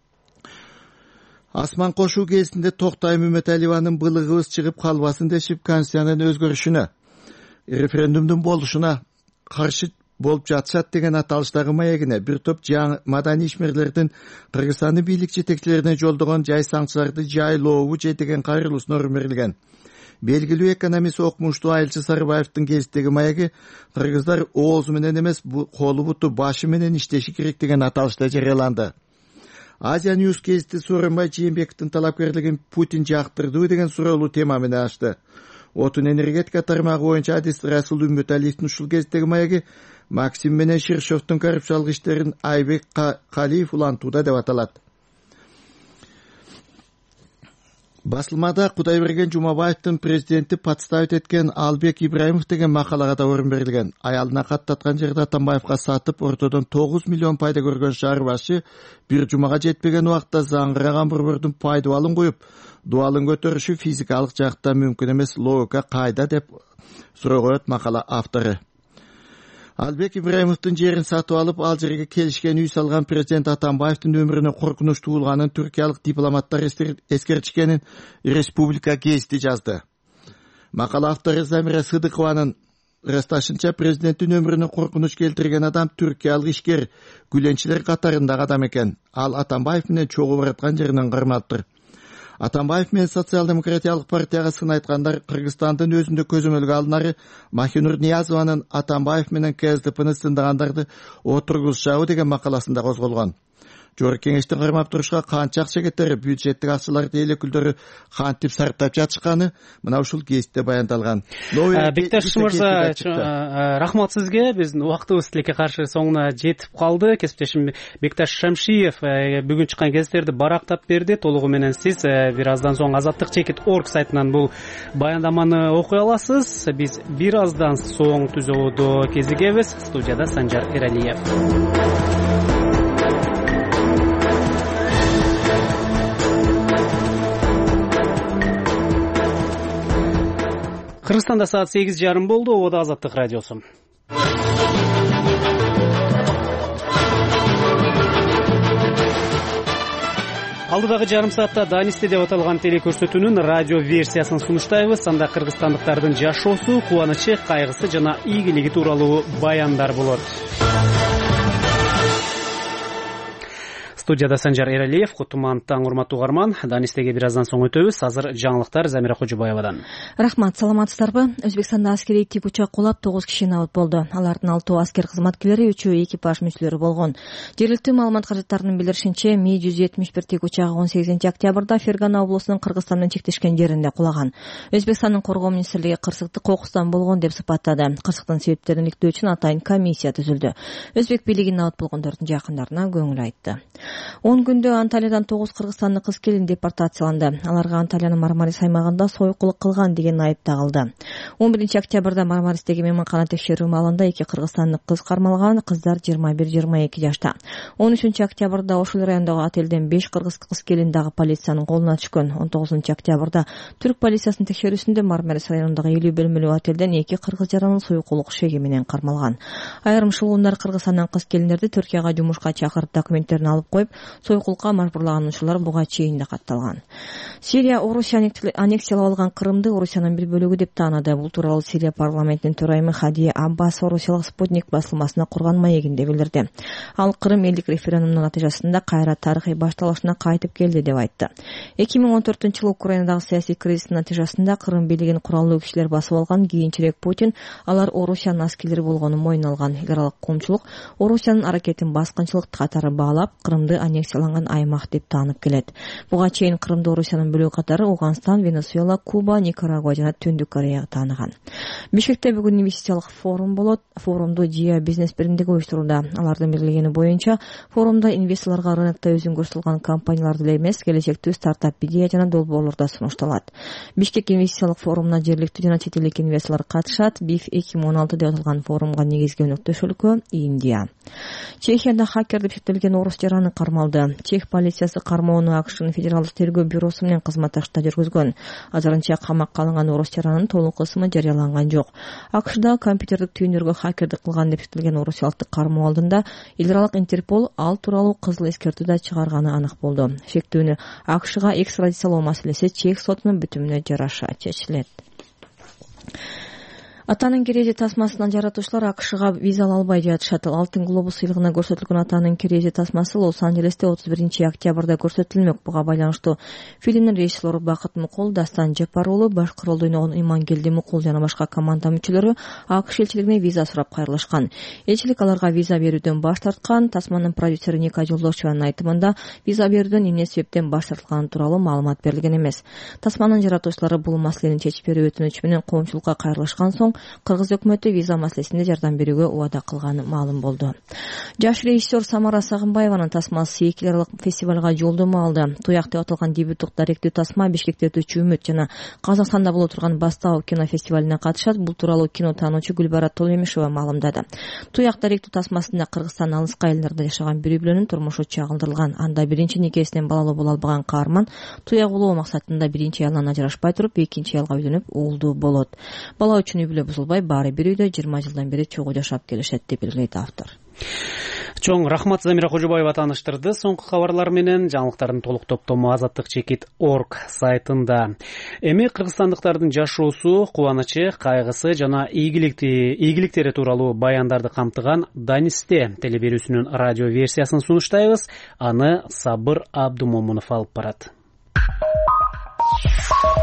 Асман Кошу гезитинде Токтай Мөмөталиеванын былыгыбыз чыгып калбасын дешип конституциянын өзгөрүшүнө, референдумдун болушуна каршы болуп жатышат деген аталыштагы маегине бир топ маданий ишмерлердин Кыргызстандын бийлик жетекчилерине жолдогон жай санкцияларды жайлообу же деген кайрылуусуна өрмөрүлгөн. Белгилүү экономист окумуштуу Айылчы Сарыбаевдин гезиттеги маеги кыргыздар оозу менен эмес, колу буту башы менен иштеши керек деген аталышта жарыяланды. Азия Ньюс гезити Сооронбай Жээнбековдун талапкерлигин Путин жактырдыбы деген суроолуу тема менен ачты. Отун энергетика тармагы боюнча адис Расул Үмбөталиевдин ушул гезиттеги маеги Максим менен Ширшовдун коррупциялык иштерин Айбек Калиев улантууда деп аталат. Басылмада Кудайберген Жумабаевдин президенти подставить эткен Албек Ибраимов деген макалага да орун берилген. Аялына каттаткан жерде Атамбаевга сатып, ортодон 9 миллион пайда көргөн шаар башы бир жумага жетпеген убакта заңгыраган борбордун пайдабалын коюп, дуалын көтөрүшү физикалык жакта мүмкүн эмес, логика кайда деп суроо коет макала автору. Албек Ибраимовдун жерин сатып алып, ал жерге келишкен үй салган президент Атамбаевдин өмүрүнө коркунуч туулганын түркиялык дипломаттар эскертишкенин Республика гезити жазды. Макала автору Замира Сыдыкованын ырасташынча президенттин өмүрүнө коркунуч келтирген адам түркиялык ишкер, күлөнчүлөр катарындагы адам экен. Ал Атамбаев менен чогуу бараткан жеринен кармалыптыр. Атамбаев менен социал-демократиялык партияга сын айткандар Кыргызстандын өзүндө көзөмөлгө алынары Махинур Ниязованын Атамбаев менен КСДПны сындагандарды отургузушабы деген макаласында козголгон. Жогорку кеңештин кармап турушка канча акча кетери, бюджеттик акчалар эл өкүлдөрү кантип сарптап жатышканы мына ушул кесипте баяндалган. Бекташ мырза, рахмат сизге. Биздин убактыбыз тилекке каршы соңуна жетип калды. Кесиптешим Бекташ Шамшиев бүгүн чыккан гезиттерди барактап берди. Толугу менен сиз бир аздан соң Азаттык чекит орг сайтынан бул баяндаманы окуй аласыз. Биз бир аздан соң түзөдө кезигебиз. Студияда Санжар Эралиев. Кыргызстанда саат 8:30 болду. Ободо Азаттык радиосу. Алдыдагы жарым саатта Данисте деп аталган телекөрсөтүүнүн радио версиясын сунуштайбыз. Анда кыргызстандыктардын жашоосу, кубанычы, кайгысы жана ийгилиги тууралуу баяндар болот. Студияда Санжар Эралиев, кутман таң урматтуу угарман. Данистеге бир аздан соң өтөбүз. Азыр жаңылыктар Замира Кожубаевадан. Рахмат, саламатсыздарбы? Өзбекстанда аскерий тип учак кулап 9 киши набыт болду. Алардын 6 аскер кызматкерлери, 3 экипаж мүчөлөрү болгон. Жергиликтүү маалымат каражаттарынын билдиришинче, Ми-171 тип учагы 18-октябрда Фергана облусунун Кыргызстандын чектешкен жеринде кулаган. Өзбекстандын коргоо министрлиги кырсыкты кокустан болгон деп сыпаттады. Кырсыктын себептерин иликтөө үчүн атайын комиссия түзүлдү. Өзбек бийлиги набыт болгондордун жакындарына көңүл айтты. 10 күндө Анталиядан 9 кыргызстандык кыз келин депортацияланды. Аларга Анталиянын Мармарис аймагында союкулук кылган деген айып тагылды. 11-октябрда Мармаристеги мейманкана текшерүү маалында 2 кыргызстандык кыз кармалган. Кыздар 21-22 жашта. 13-октябрда ошол райондогу отелден 5 кыргыз кыз келин дагы полициянын колуна түшкөн. 19-октябрда түрк полициясынын текшерүүсүндө Мармарис районундагы 50 бөлмөлүү отелден 2 кыргыз жаранын союкулук шеги менен кармалган. Айрым шылуундар Кыргызстандан кыз келиндерди Түркияга жумушка чакырып документтерин алып коюп, союкулукка мажбурлаган учурлар буга чейин да катталган. Сирия Орусия аннексиялап алган Крымды Орусиянын бир бөлүгү деп таанады. Бул тууралуу Сирия парламентинин төрайымы Хадия Аббас Орусиялык Спутник басылмасына курган маегинде билдирди. Ал Крым элдик референдумунун натыйжасында кайра тарыхый башталышына кайтып келди деп айтты. 2014-жылы Украинадагы саясий кризистин натыйжасында Крым бийлигин куралдуу кишилер басып алган. Кийинчерээк Путин алар Орусиянын аскерлери болгонун мойнуна алган. Эл аралык коомчулук Орусиянын аракетин баскынчылык катары баалап, Крымды аннексияланган аймак деп таанып келет. Буга чейин Крымды Орусиянын бөлүгү катары Ауганстан, Венесуэла, Куба, Никарагуа жана Түндүк Корея тааныган. Бишкекте бүгүн инвестициялык форум болот. Форумду Жия бизнес биримдиги уюштурууда. Алардын белгилегени боюнча, форумда инвесторлорго рынокто өзүн көрсөтүлгөн компаниялар деле эмес, келечектүү стартап идея жана долбоорлор да сунушталат. Бишкек инвестициялык форумуна жергиликтүү жана чет элдик инвесторлор катышат. BIF 2016 деп аталган форумга негизги өнөктөш өлкө Индия. Чехияда хакер деп шектелген орус жараны кармалды. Чех полициясы кармоону АКШнын федералдык тергөө бюросу менен кызматташта жүргүзгөн. Азырынча камакка алынган орус жаранын толук ысымы жарыяланган жок. АКШда компьютердик түйүндөргө хакердик кылган деп шектелген орусиялыкты кармоо алдында эл аралык Интерпол ал тууралуу кызыл эскертүү да чыгарганы анык болду. Шектүүнү АКШга экстрадициялоо маселеси Чех сотунун бүтүмүнө жараша чечилет. Атанын кереже тасмасынан жаратуучулар АКШга виза ала албай жатышат. Алтын глобус сыйлыгына көрсөтүлгөн атанын кереже тасмасы Лос-Анджелесте 31-октябрда көрсөтүлмөк. Буга байланыштуу фильмдин режиссеру Бакыт Мукул, Дастан Жапар уулу, башкы ролду ойногон Имангелди Мукул жана башка команда мүчөлөрү АКШ элчилигине виза сурап кайрылышкан. Элчилик аларга виза берүүдөн баш тарткан. Тасманын продюсери Ника Жолдошеванын айтымында виза берүүдөн эмне себептен баш тартылганы тууралуу маалымат берилген эмес. Тасманын жаратуучулары бул маселени чечип берүү өтүнүчү менен коомчулукка кайрылышкан соң Кыргыз өкмөтү виза маселесинде жардам берүүгө убада кылганы маалым болду. Жаш режиссер Самара Сагынбаеванын тасмасы 2 эл аралык фестивалга жолдомо алды. Туяк деп аталган дебюттук даректүү тасма Бишкекте өтүүчү Үмүт жана Казакстанда боло турган Бастау кино фестивалине катышат. Бул тууралуу кино таануучу Гүлбарат Толемишева маалымдады. Туяк даректүү тасмасында Кыргызстан алыскы айылдарда жашаган бир үй-бүлөнүн турмушу чагылдырылган. Анда биринчи никесинен балалуу боло албаган каарман туяк улоо максатында биринчи аялынан ажырашпай туруп, экинчи аялга үйлөнүп, уулдуу болот. Бала үчүн үй-бүлө бузулбай, баары бир үйдө 20 жылдан бери чогуу жашап келишет деп белгилейт автор. Чоң рахмат, Замира Кожубаева тааныштырды. Соңку кабарлар менен жаңылыктардын толук топтому Азаттык чекит орг сайтында. Эми кыргызстандыктардын жашоосу, кубанычы, кайгысы жана ийгиликтери тууралуу баяндарды камтыган Данисте телеберүүсүнүн радио версиясын сунуштайбыз. Аны Сабыр Абдумомунов алып барат.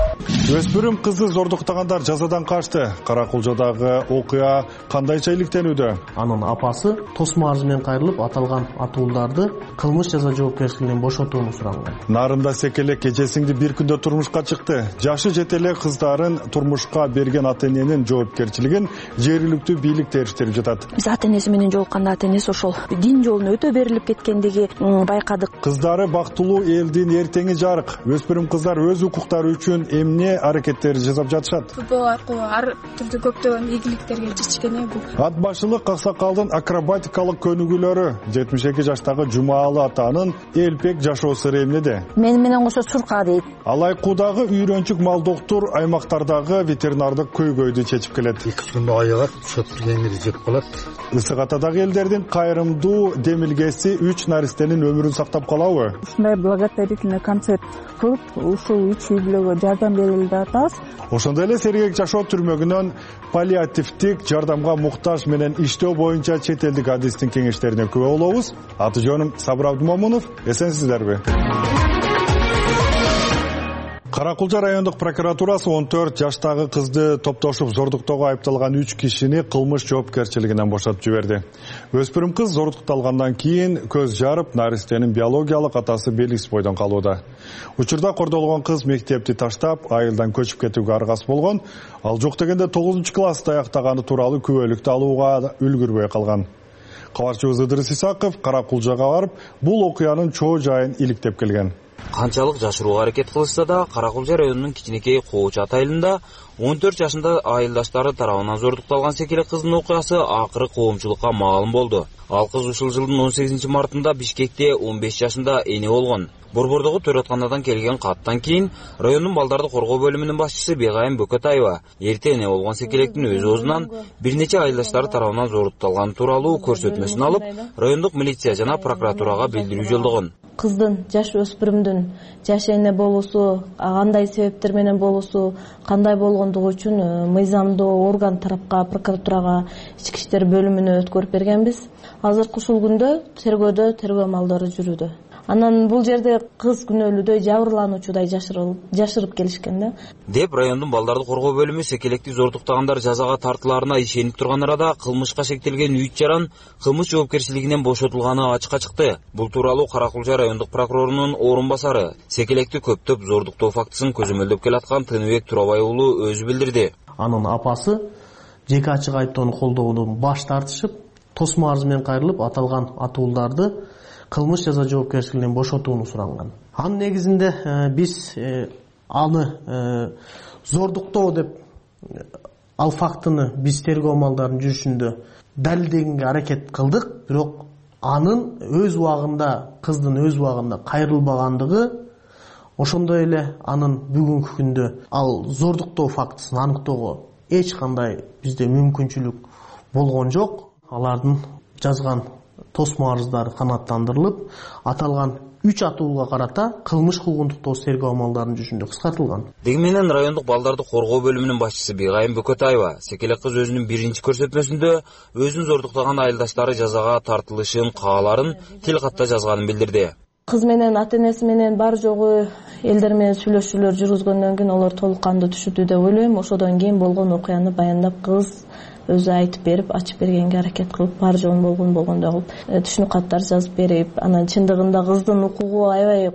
Өспүрүм кызды зордуктагандар жазадан качты. Каракулжадагы окуя кандайча иликтенүүдө? Анын апасы тосмо арыз менен кайрылып, аталган атуулдарды кылмыш жаза жоопкерчилигинен бошотууну суранган. Нарында Секелек эжесиңди бир күндө турмушка чыкты. Жашы жете эле кыздарын турмушка берген ата-эненин жоопкерчилигин жергиликтүү бийлик териштирип жатат. Биз ата-энеси менен жолукканда ата-энеси ошол дин жолуна өтө берилип кеткендиги байкадык. Кыздары бактылуу элдин эртеңи жарык. Өспүрүм кыздар өз укуктары үчүн эмне аракеттер жасап жатышат? Футбол аркылуу ар түрдүү көптөгөн ийгиликтерге жетишкен бул. Ат башылык аксакалдын акробатикалык көнүгүүлөрү 72 жаштагы Жумаалы атанын элпек жашоо сыры эмнеде? Мен менен кошо сурка дейт. Алайкуудагы үйрөнчүк мал доктур аймактардагы ветеринардык көйгөйдү чечип келет. 2 күндө айыгат, шөптүргендери жеп калат. Ысык атадагы элдердин кайрымдуу демилгеси 3 наристенин өмүрүн сактап калабы? Ушундай благотворительный концерт кылып, ушул 3 үй бүлөгө жардам берели деп атабыз. Ошондой эле сергек жашоо түрмөгүнөн паллиативдик жардамга муктаж менен иштөө боюнча чет элдик адистин кеңештерине күбө болобуз. Аты жөнүм Сабыр Абдумомунов. Эсенсиздерби? Каракулжа райондук прокуратурасы 14 жаштагы кызды топтошуп зордуктоого айыпталган 3 кишини кылмыш жоопкерчилигинен бошотуп жиберди. Өспүрүм кыз зордукталгандан кийин көз жарып, наристенин биологиялык атасы белгисиз бойдон калууда. Учурда кордолгон кыз мектепти таштап, айылдан көчүп кетүүгө аргасы болгон, ал жок дегенде 9-класста аяктаганы тууралуу күбөлүктү алууга үлгүрбөй калган. Кабарчыбыз Ыдырыс Исаков Каракулжага барып, бул окуянын чоо жайын иликтеп келген. Канчалык жашырууга аракет кылышса да, Каракулжа районунун кичинекей Коочат айылында 14 жашында айылдаштары тарабынан зордукталган Секелек кыздын окуясы акыры коомчулукка маалым болду. Ал кыз ушул жылдын 18 мартында Бишкекте 15 жашында эне болгон. Борбордогу төрөтканадан келген каттан кийин райондун балдарды коргоо бөлүмүнүн башчысы Бегайым Бөкөтаева эрте эне болгон Секелектин өз оозунан бир нече айылдаштары тарабынан зордукталганы тууралуу көрсөтмөсүн алып, райондук милиция жана прокуратурага билдирүү жолдогон. Кыздын жаш өспүрүмдүн жаш эне болуусу, кандай себептер менен болуусу, кандай болгондугу үчүн мыйзамдуу орган тарапка, прокуратурага, ички иштер бөлүмүнө өткөрүп бергенбиз. Азыркы ушул күндө тергөө амалдары жүрүүдө. Анан бул жерде кыз күнөөлүүдөй жабырлануучудай жашырып келишкен да. Деп райондун балдарды коргоо бөлүмү Секелекти зордуктагандар жазага тартылаарына ишенип турган арада кылмышка шектелген 3 жаран кылмыш жоопкерчилигинен бошотулганы ачыкка чыкты. Бул тууралуу Каракулжа райондук прокурорунун орун басары Секелекти көптөп зордуктоо фактысын көзөмөлдөп келаткан Тыныбек Турабай уулу өзү билдирди. Анын апасы жеке ачык айыптоону колдоодон баш тартышып, тосмо арыз менен кайрылып, аталган атуулдарды кылмыш жаза жоопкерчилигинен бошотууну суранган. Анын негизинде биз аны зордуктоо деп ал фактыны биз тергөө амалдарын жүрүшүндө далилдегенге аракет кылдык, бирок анын өз убагында, кыздын өз убагында кайрылбагандыгы, ошондой эле анын бүгүнкү күндө ал зордуктоо фактысын аныктоого эч кандай бизде мүмкүнчүлүк болгон жок. Алардын жазган тосмо арыздары канааттандырылып, аталган 3 атуулга карата кылмыш кылгындык тергөө амалдарын жүрүшүндө кыскартылган. Деги менен райондук балдарды коргоо бөлүмүнүн башчысы Бегайым Бөкөтаева Секелек кыз өзүнүн биринчи көрсөтмөсүндө өзүн зордуктаган айылдаштары жазага тартылышын кааларын тил катта жазганын билдирди. Кыз менен ата-энеси менен бар жогу элдер менен сүйлөшүүлөр жүргүзгөндөн кийин алар толук кандуу түшүндү деп ойлойм. Ошодон кийин болгон окуяны баяндап кыз өзү айтып берип, ачып бергенге аракет кылып, бар жолун болгондой кылып, түшүнүк каттар жазып берип, анан чындыгында кыздын укугу аябай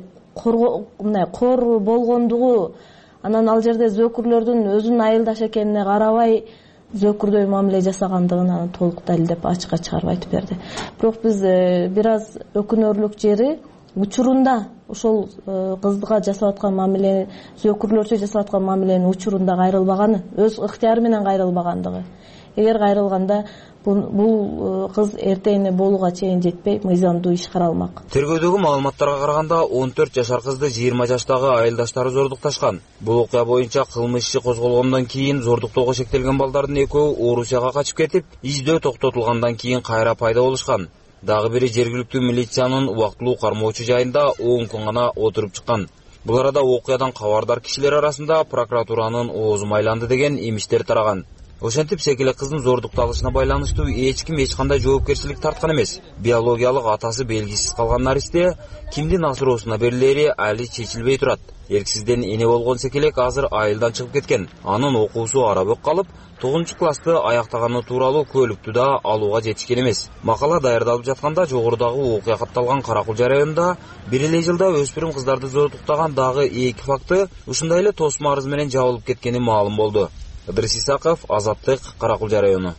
кор болгондугу, анан ал жерде зөөкүрлөрдүн өзүнүн айылдаш экенине карабай зөөкүрдөй мамиле жасагандыгын анан толук далилдеп ачыкка чыгарып айтып берди. Бирок биз бир аз өкүнөрлүк жери учурунда ошол кызга жасап аткан мамиле, зөөкүрлөрчө жасап аткан мамиленин учурунда кайрылбаганы, өз ыктыяры менен кайрылбагандыгы. Эгер кайрылганда бул кыз эрте эне болууга чейин жетпей мыйзамдуу иш каралмак. Тергөөдөгү маалыматтарга караганда 14 жашар кызды 20 жаштагы айылдаштары зордукташкан. Бул окуя боюнча кылмыш иши козголгондон кийин зордуктоого шектелген балдардын экөө Орусияга качып кетип, издөө токтотулгандан кийин кайра пайда болушкан. Дагы бири жергиликтүү милициянын убактылуу кармоочу жайында 10 күн гана отуруп чыккан. Бул арада окуядан кабардар кишилер арасында прокуратуранын оозу майланды деген имиштер тараган. Ошентип секелек кыздын зордукталышына байланыштуу эч ким эч кандай жоопкерчилик тарткан эмес. Биологиялык атасы белгисиз калган наристе кимдин асыроосуна берилери али чечилбей турат. Эрксизден эне болгон секелек азыр айылдан чыгып кеткен. Анын окуусу арабөк калып, 9-классты аяктаганы тууралуу көлүктү да алууга жетишкен эмес. Макала даярдалып жатканда жогорудагы окуя катталган Каракулжа районунда бир эле жылда өспүрүм кыздарды зордуктаган дагы 2 факты ушундай эле тосмо арыз менен жабылып кеткени маалым болду. Ыдырыс Исаков, Азаттык, Каракулжа району.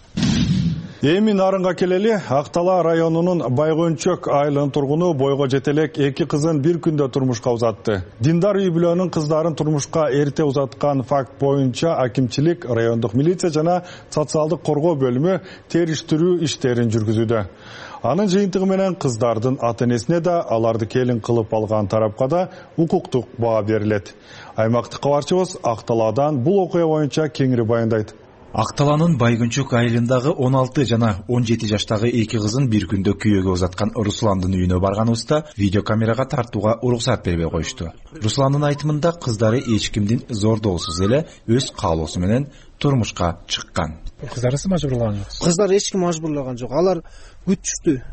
Эми нарынга келели. Актала районунун Байгөнчөк айылынын тургуну бойго жетелек 2 кызын bir күндө турмушка узатты. Диндар үй бүлөнүн кыздарын турмушка эрте узаткан факт боюнча акимчилик, райондук милиция жана социалдык коргоо бөлүмү териштирүү иштерин жүргүзүүдө. Анын жыйынтыгы менен кыздардын ата-энесине да, аларды келин кылып алган тарапка да укуктук баа берилет. Аймактык кабарчыбыз Акталадан бул окуя боюнча кеңири баяндайт. Акталанын Байгөнчөк айылындагы 16 жана 17 жаштагы 2 кызын bir күндө күйөөгө узаткан Русландын үйүнө барганыбызда видеокамерага тартууга уруксат бербей коюшту. Русландын айтымында кыздары эч кимдин зордоосуз эле өз каалоосу менен турмушка чыккан. Кыздарысы мажбурлаган жок. Кыздар эч ким мажбурлаган жок. Алар күтүштү.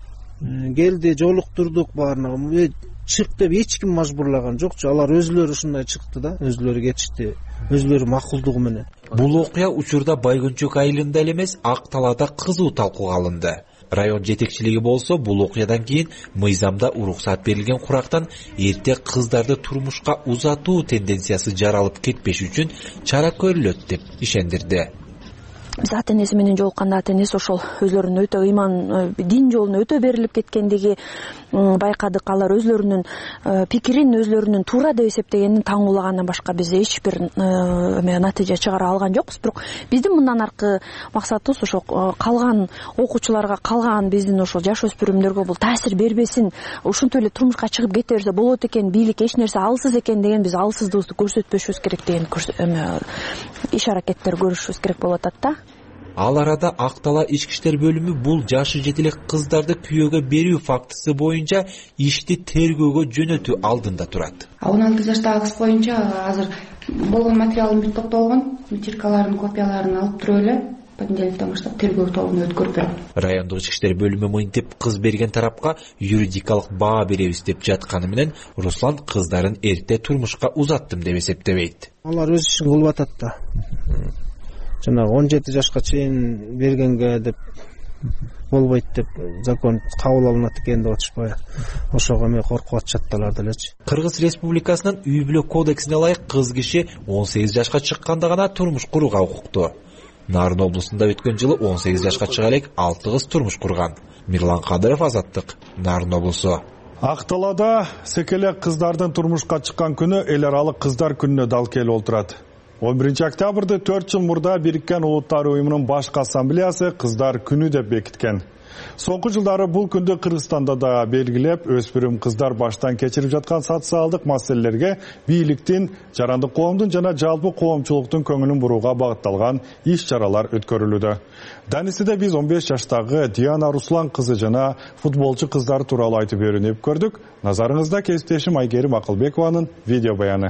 Келди, жолуктурдук баарына. Чык деп эч ким мажбурлаган жокчу. Алар өзүлөрү ушундай чыкты да, өзүлөрү кетишти. Өзүлөрү макулдугу менен. Бул окуя учурда Байгөнчөк айылында эле эмес, Акталада кызуу талкууга алынды. Район жетекчилиги болсо бул окуядан кийин мыйзамда уруксат берилген курактан эрте кыздарды турмушка узатуу тенденциясы жаралып кетпеш үчүн чара көрүлөт деп ишендирди. Биз ата-энеси менен жолукканда ата-энеси ошол өзлөрүнүн өтө ыйман дин жолуна өтө берилип кеткендиги байкадык. Алар өзлөрүнүн пикирин өзлөрүнүн туура деп эсептегенин таңуулагандан башка биз эч бир натыйжа чыгара алган жокпуз. Бирок биздин мындан аркы максатыбыз ошо калган окуучуларга, калган биздин ошол жаш өспүрүмдөргө бул таасир бербесин, ушинтип эле турмушка чыгып кете берсе болот экен, бийлик эч нерсе алсыз экен деген биз алсыздыгыбызды көрсөтпөшүбүз керек деген иш аракеттер көрүшүбүз керек болуп атат да. Ал арада Актала ички иштер бөлүмү бул жашы жетелек кыздарды күйөөгө берүү фактысы боюнча ишти тергөөгө жөнөтүү алдында турат. 16 жаштагы кыз боюнча азыр болгон материалдын бүт топтолгон, материалдардын копияларын алып туруп эле понедельниктен баштап тергөө тобуна өткөрүп берет. Райондук ички иштер бөлүмү мынтип кыз берген тарапка юридикалык баа беребиз деп жатканы менен Руслан кыздарын эрте турмушка узаттым деп эсептебейт. Алар өз ишин кылып атат да. Жана 17 жашка чейин бергенге деп болбойт деп закон кабыл алынат экен деп атышпайбы. Ошого мен коркуп атышат алар делечи. Кыргыз Республикасынын үй бүлө кодексине ылайык кыз киши 18 жашка чыкканда гана турмуш курууга укуктуу. Нарын облусунда өткөн жылы 18 жашка чыга элек 6 кыз турмуш курган. Мирлан Кадыров, Азаттык, Нарын облусу. Акталада секелек кыздардын турмушка чыккан күнү эл аралык кыздар күнүнө дал келип олтурат. 11 октябрда 4 жыл мурда Бириккен Улуттар уюмунун башкы ассамблеясы кыздар күнү деп бекиткен. Соңку жылдары бул күндү Кыргызстанда да белгилеп, өспүрүм кыздар баштан кечирип жаткан социалдык маселелерге бийликтин, жарандык коомдун жана жалпы коомчулуктун көңүлүн бурууга багытталган иш-чаралар өткөрүлүүдө. Данисиде биз 15 жаштагы Диана Руслан кызы жана футболчу кыздар тууралуу айтып берүүнү көрдүк. Назарыңызда кесиптешим Айгерим Акылбекованын видео баяны.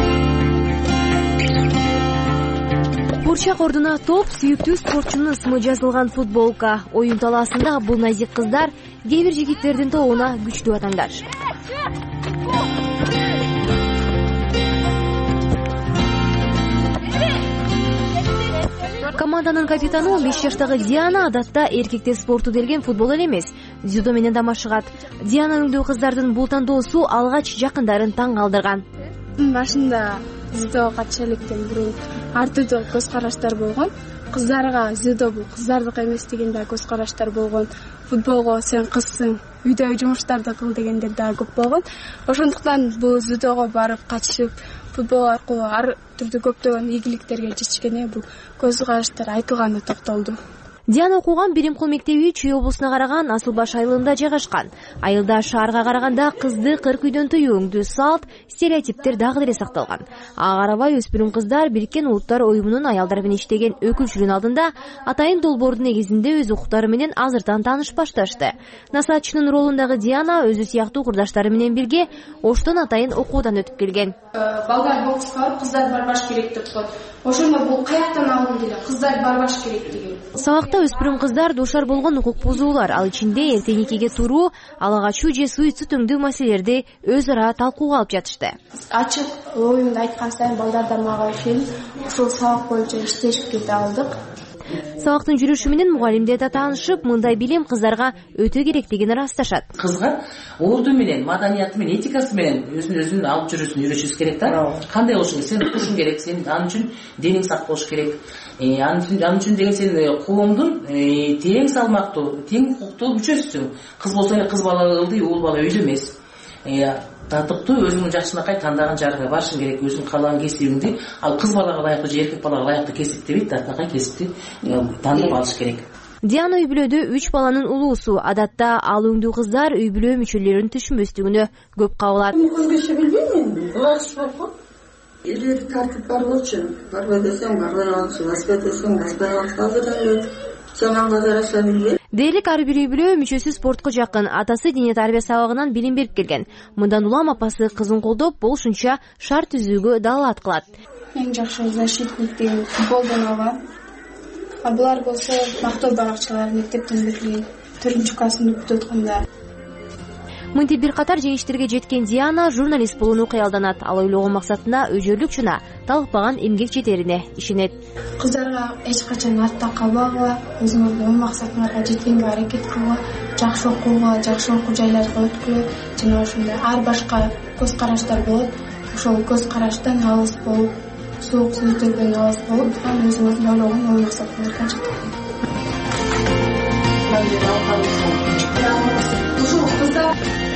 Бурчак ордуна топ, сүйүктүү спортчунун ысымы жазылган футболка. Оюн талаасында бул назик кыздар кээ бир жигиттердин тобуна күчтүү атаңдаш. Команданын капитаны 15 жаштагы Диана адатта эркектер спорту делген футбол эле эмес, дзюдо менен да машыгат. Диана өңдүү кыздардын бул тандоосу алгач жакындарын таң калтырган. Башында дзюдого катыша электен бурун ар түрдүү көз караштар болгон. Кыздарга дзюдо бул кыздардык эмес деген да көз караштар болгон. Футболго сен кызсың, үйдөгү жумуштарды кыл дегендер да көп болгон. Ошондуктан бул дзюдого барып катышып, футбол аркылуу ар түрдүү көптөгөн ийгиликтерге жетишкене бул көз караштар айтылганда токтолду. Диана окуган Биримкул мектеби Чүй облусуна караган Асыл Баш айылында жайгашкан. Айылда шаарга караганда кызды кырк үйдөн тыюу өңдүү салт, стереотиптер дагы деле сакталган. Ага карабай өспүрүм кыздар Бириккен Улуттар уюмунун аялдар менен иштеген өкүлчүлүгүнүн алдында атайын долбоордун негизинде өз укуктары менен азыртан тааныш башташты. Насаатчынын ролундагы Диана өзү сыяктуу курдаштары менен бирге Оштон атайын окуудан өтүп келген. Балдар бокска барып кыздар барбаш керек деп коет. Ошондо бул каяктан алынды эле, кыздар барбаш керек деген. Сабакта өспүрүм кыздар дуушар болгон укук бузуулар, ал ичинде эртең никеге туруу, ала качуу же суицид өңдүү маселелерди өз ара талкууга алып жатышты. Ачык оюмду айткан сайын балдар мага ишенип, ушул сабак боюнча иштешип кете алдык. Сабактын жүрүшү менен мугалимдер да таанышып, мындай билим кыздарга өтө керектигин ырасташат. Кызга орду менен, маданияты менен, этикасы менен өзүн алып жүрүүсүн үйрөтүш керек да. Кандай болуш керек? Сен турушуң керек, сен анын үчүн денең сак болуш керек. Анын үчүн деген сен коомдун тең салмактуу, тең укуктуу мүчөсүсүң. Кыз болсо эле кыз бала ылдый, уул бала үйдө эмес. Татыктуу өзүңдүн жакшынакай тандаган жарга барышың керек, өзүң каалаган кесибиңди, ал кыз балага ылайыктуу же эркек балага ылайыктуу кесип дебейт, татынакай кесипти тандап алыш керек. Диана үй бүлөдө 3 баланын улуусу. Адатта ал өңдүү кыздар үй бүлө мүчөлөрүнүн түшүнбөстүгүнө көп кабылат. Өзгөчө билбейм, ылайыш болуп элдер тартип бар болчу. Барбай десең барбай алчу, баспай десең баспай алчу. Азыр заманга жараша билбейм. Дээрлик ар бир үй бүлө мүчөсү спортко жакын. Атасы дене тарбия сабагынан билим берип келген. Мындан улам апасы кызын колдоп, болушунча шар түзүүгө далаат кылат. Эң жакшы защитник деген футболдон алган. А булар болсо мактоо баракчылар, мектептен бирге 4-классын бүтүп атканда. Мынтип бир катар жеңиштерге жеткен Диана журналист болууну кыялданат. Ал ойлогон максатына өжөрлүк жана талыкпаган эмгек жетерине ишенет. Кыздарга эч качан артта калбагыла, өзүңөрдүн максатыңарга жеткенге аракет кылгыла, жакшы окууга, жакшы окуу жайларга өткүлө, жана ошондой ар башка көз караштар болот. Ошол көз караштан алыс болуп, суук сөздөрдөн алыс болуп, өзүңөрдүн ойлогон ой максатыңарга жеткиле. Ушул кыздар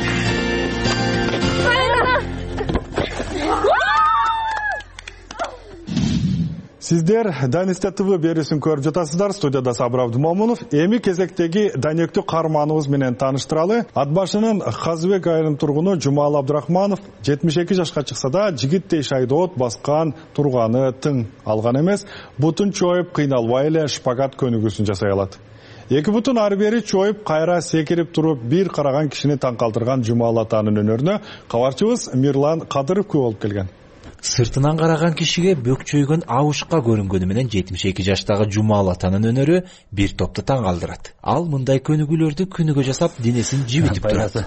Сиздер Даниста ТВ берүүсүн көрүп жатасыздар. Студияда Сабыр Абдумомунов. Эми кезектеги данектүү каарманыбыз менен тааныштыралы. Ат башынын Казыбек айылынын тургуну Жумал Абдрахманов 72 жашка чыкса да, жигиттей шайдоот баскан турганы тың алган эмес. Бутун чоюп кыйналбай эле шпагат көнүгүүсүн жасай алат. Эки бутун ары бери чоюп, кайра секирип туруп, бир караган кишини таң калтырган Жумал атанын өнөрүнө кабарчыбыз Мирлан Кадыров күбө болуп келген. Сыртынан караган кишиге бөкчөйгөн абышка көрүнгөнү менен 72 жаштагы Жумал атанын өнөрү бир топто таң калтырат. Ал мындай көнүгүүлөрдү күнүгө жасап, денесин жибитип турат.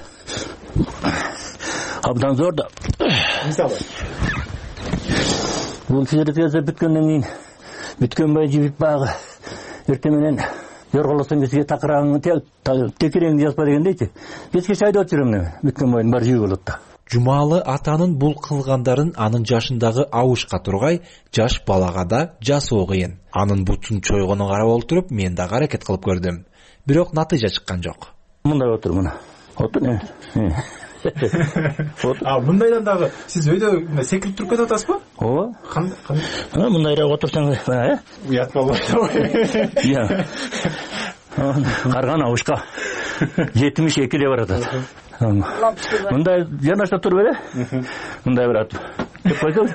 Абдан зор да. Мисалы. Бул сигаретке бүткөндөн кийин бүткөн бай жибип багы. Эртең менен Yorg'olosang bizga taqirag'ingni tekirangni yozpa degan deydi. Kechga shayda o'tiraman. Бүткен бойын бар жүй болот да. Жумалы атанын бул кылгандарын анын жашындагы абышка тургай, жаш балага да жасоо кыйын. Анын бутун чойгонун карап олтуруп, мен да аракет кылып көрдүм. Бирок натыйжа чыккан жок. Мындай отур мына. Отур. Мындайдан дагы сиз өйдө секирип туруп кетип атасызбы? Ооба. Кандай? Мындайраак отурсаңыз, уят болбойт. Иә. Карган абышка 72-де барат. Мындай жанашта туруп эле. Мындай барат. Деп койсоң.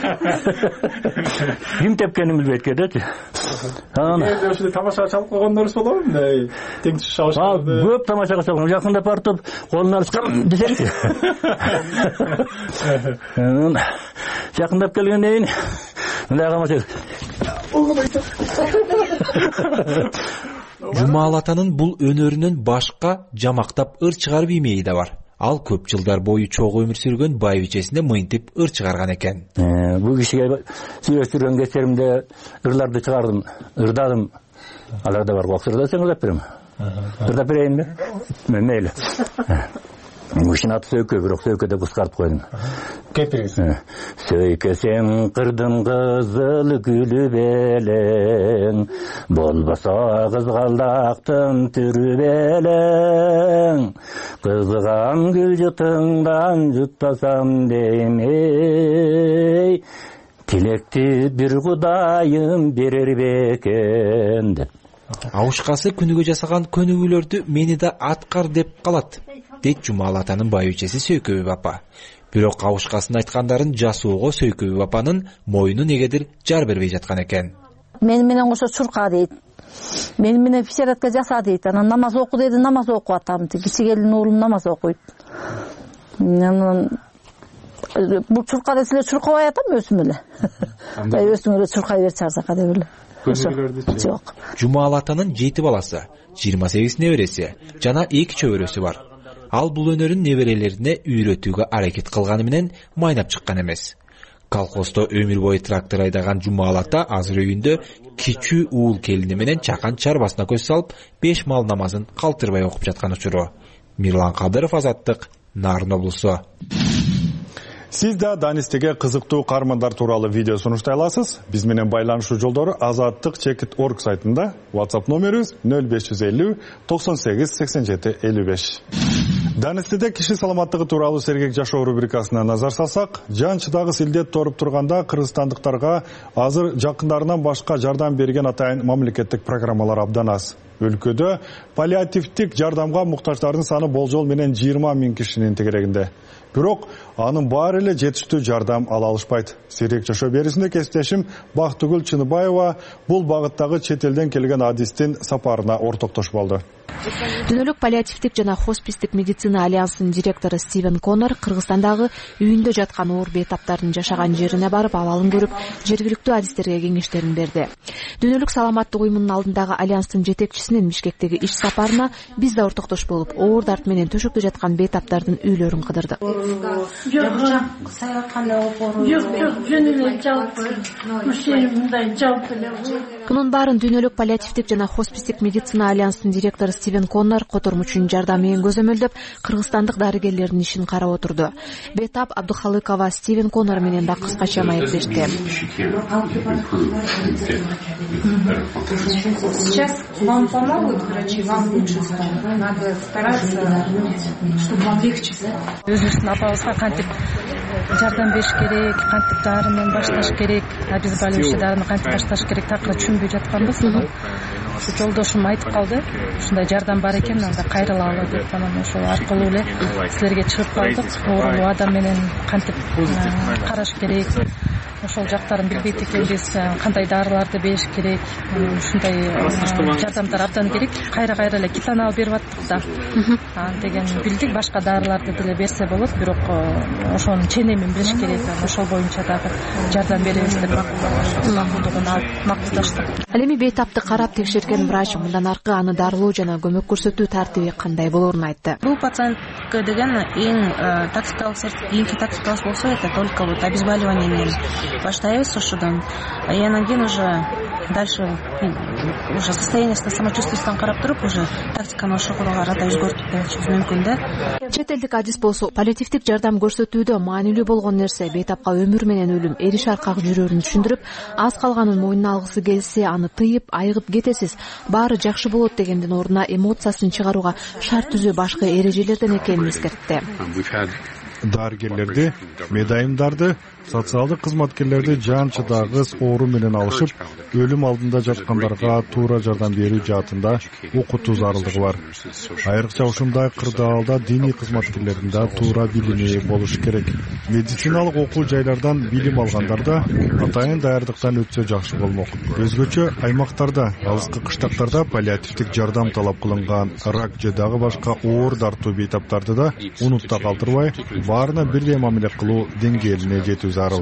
Ким тепкенин билбейт кетет. Эми ошо тамаша чалып койгондорубуз болобу? Мындай тең шабыш. Көп тамашага чалган. Жакында бартып, колун алышкан десекчи. Жакындап келгенден кийин мындай камаш. Жумал атанын бул өнөрүнөн башка жамактап ыр чыгарып иймеyi да бар. Ал көп жылдар бою чогуу өмүр сүргөн байбичесинде мыйынтип ыр чыгарган экен. Бул кишиге сүйлөштүргөн кездеримде ырларды чыгардым, ырдадым. Аларда бар коксурда сеңилеп берем. Ырдап берейинби? Мейли. Ушун аты Сөйкө, бирок Сөйкөдө кыскартып койдум. Кепиңиз. Сөйкөсең кырдын кызыл гүлү белең, болбосо кызгалдактын түрү белең. Кызган гүл жутыңдан жутпасам дейм эй, тилекти бир Кудайым берер бекен деп. Абушкасы күнүгө жасаган көнүгүүлөрдү мени да аткар деп калат, дейт Жумал атанын байучеси Сөйкөбү апа. Бирок абушкасынын айткандарын жасоого Сөйкөбү апанын мойну негедир жар бербей жаткан экен. Мен менен кошо чурка дейт. Мен менен пищератка жаса дейт. Анан намаз оку деди, намаз окуп атам. Кичи келин уулум намаз окуйт. Анан бул чурка десилер чуркабай атам өзүм эле. Өзүң эле чуркай берчи арзака деп эле. Жок. Жумал атанын 7 баласы, 28 небереси жана 2 чөбөрөсү бар. Ал бул өнөрүн неберелерине үйрөтүүгө аракет кылганы менен майнап чыккан эмес. Колхоздо өмүр бою трактор айдаган Жумал ата азыр үйүндө кичүү уул келини менен чакан чарбасына көз салып, 5 мал намазын калтырбай окуп жаткан учуру. Мирлан Кадыров, Азаттык, Нарын облусу. Сиз да Данистеге кызыктуу каармандар тууралуу видео сунуштай аласыз. Биз менен байланышуу жолдору azattik.org сайтында, WhatsApp номерибиз 0550 98 87 55. Данистеде киши саламаттыгы тууралуу сергек жашоо рубрикасына назар салсак, жан чыдагыс илдет торуп турганда кыргызстандыктарга азыр жакындарынан башка жардам берген атайын мамлекеттик программалар абдан аз. Өлкөдө паллиативдик жардамга муктаждардын саны болжол менен 20 000 кишинин тегерегинде. Бирок анын баары эле жетиштүү жардам ала алышпайт. Сергек жашоо берүүсүндө кесиптешим Бактыгүл Чыныбаева бул багыттагы чет элден келген адистин сапарына ортоктошуп алды. Дүйнөлүк паллиативдик жана хоспистик медицина альянсынын директору Стивен Коннор Кыргызстандагы үйүндө жаткан оор бейтаптардын жашаган жерине барып, абалын көрүп, жергиликтүү адистерге кеңештерин берди. Дүйнөлүк саламаттык уюмунун алдындагы альянстын жетекчисинин Бишкектеги иш сапарына биз да ортоктош болуп, оор дарт менен төшөктө жаткан бейтаптардын үйлөрүн кыдырдык. Мунун баарын Дүйнөлүк паллиативдик жана хоспистик медицина альянсынын директору Стивен Коннор котормучунун жардамы менен көзөмөлдөп, кыргызстандык дарыгерлердин ишин карап отурду. Бейтап Абдухалыкова Стивен Коннор менен да кыскача маектешти. Сейчас вам помогут врачи, вам лучше станет. Надо стараться, чтобы вам легче стало. Өзүбүздүн апабызга кантип жардам бериш керек, кантип дары менен башташ керек, биз болуучу дарыны кантип башташ керек такыр түшүнбөй жатканбыз. Жолдошум айтып калды, ушундай жардам бар экен, анда кайрылалы деп, анан ошол аркылуу эле силерге чыгып калдык. Оорулуу адам менен кантип караш керек, ошол жактарын билбейт экенбиз, кандай дарыларды бериш керек, ушундай жардамдар абдан керек. Кайра эле китанал берип аттык да. Деген билдик, башка дарыларды деле берсе болот, бирок ошонун ченемин билиш керек. Ошол боюнча дагы жардам беребиз деп макулдугун алып макулдаштык. Ал эми бейтапты карап текшерген врач мындан аркы аны дарылоо жана көмөк көрсөтүү тартиби кандай болоорун айтты. Бул пациентке деген эң токсикалык болсо, это только вот обезболивание менен баштайбыз ошодон. Анан кийин уже дальше уже состояниесин, самочувствиесин карап туруп, уже тактиканы ошого карата өзгөртүп коюшубуз мүмкүн да. Чет элдик адис болсо, паллиативдик жардам көрсөтүүдө маанилүү болгон нерсе бейтапка өмүр менен өлүм эриш аркак жүрөөрүн түшүндүрүп, аз калганын мойнуна алгысы келсе, аны тыйып, айыгып кетесиз, баары жакшы болот дегендин ордуна эмоциясын чыгарууга шарт түзүү башка эрежелерден экенин эскертти. Дарыгерлерди, медайымдарды, социалдык кызматкерлерди жан чыдагыс оору менен алышып, өлүм алдында жаткандарга туура жардам берүү жаатында окутуу зарылдыгы бар. Айрыкча ушундай кырдаалда диний кызматкерлердин да туура билими болуш керек. Медициналык окуу жайлардан билим алгандарда атайын даярдыктан өтсө жакшы болмок. Өзгөчө аймактарда, алыскы кыштактарда паллиативдик жардам талап кылынган рак же дагы башка оор дартуу бейтаптарды да унутта калтырбай, баарына бирдей мамиле кылуу деңгээлине жетүү зарыл.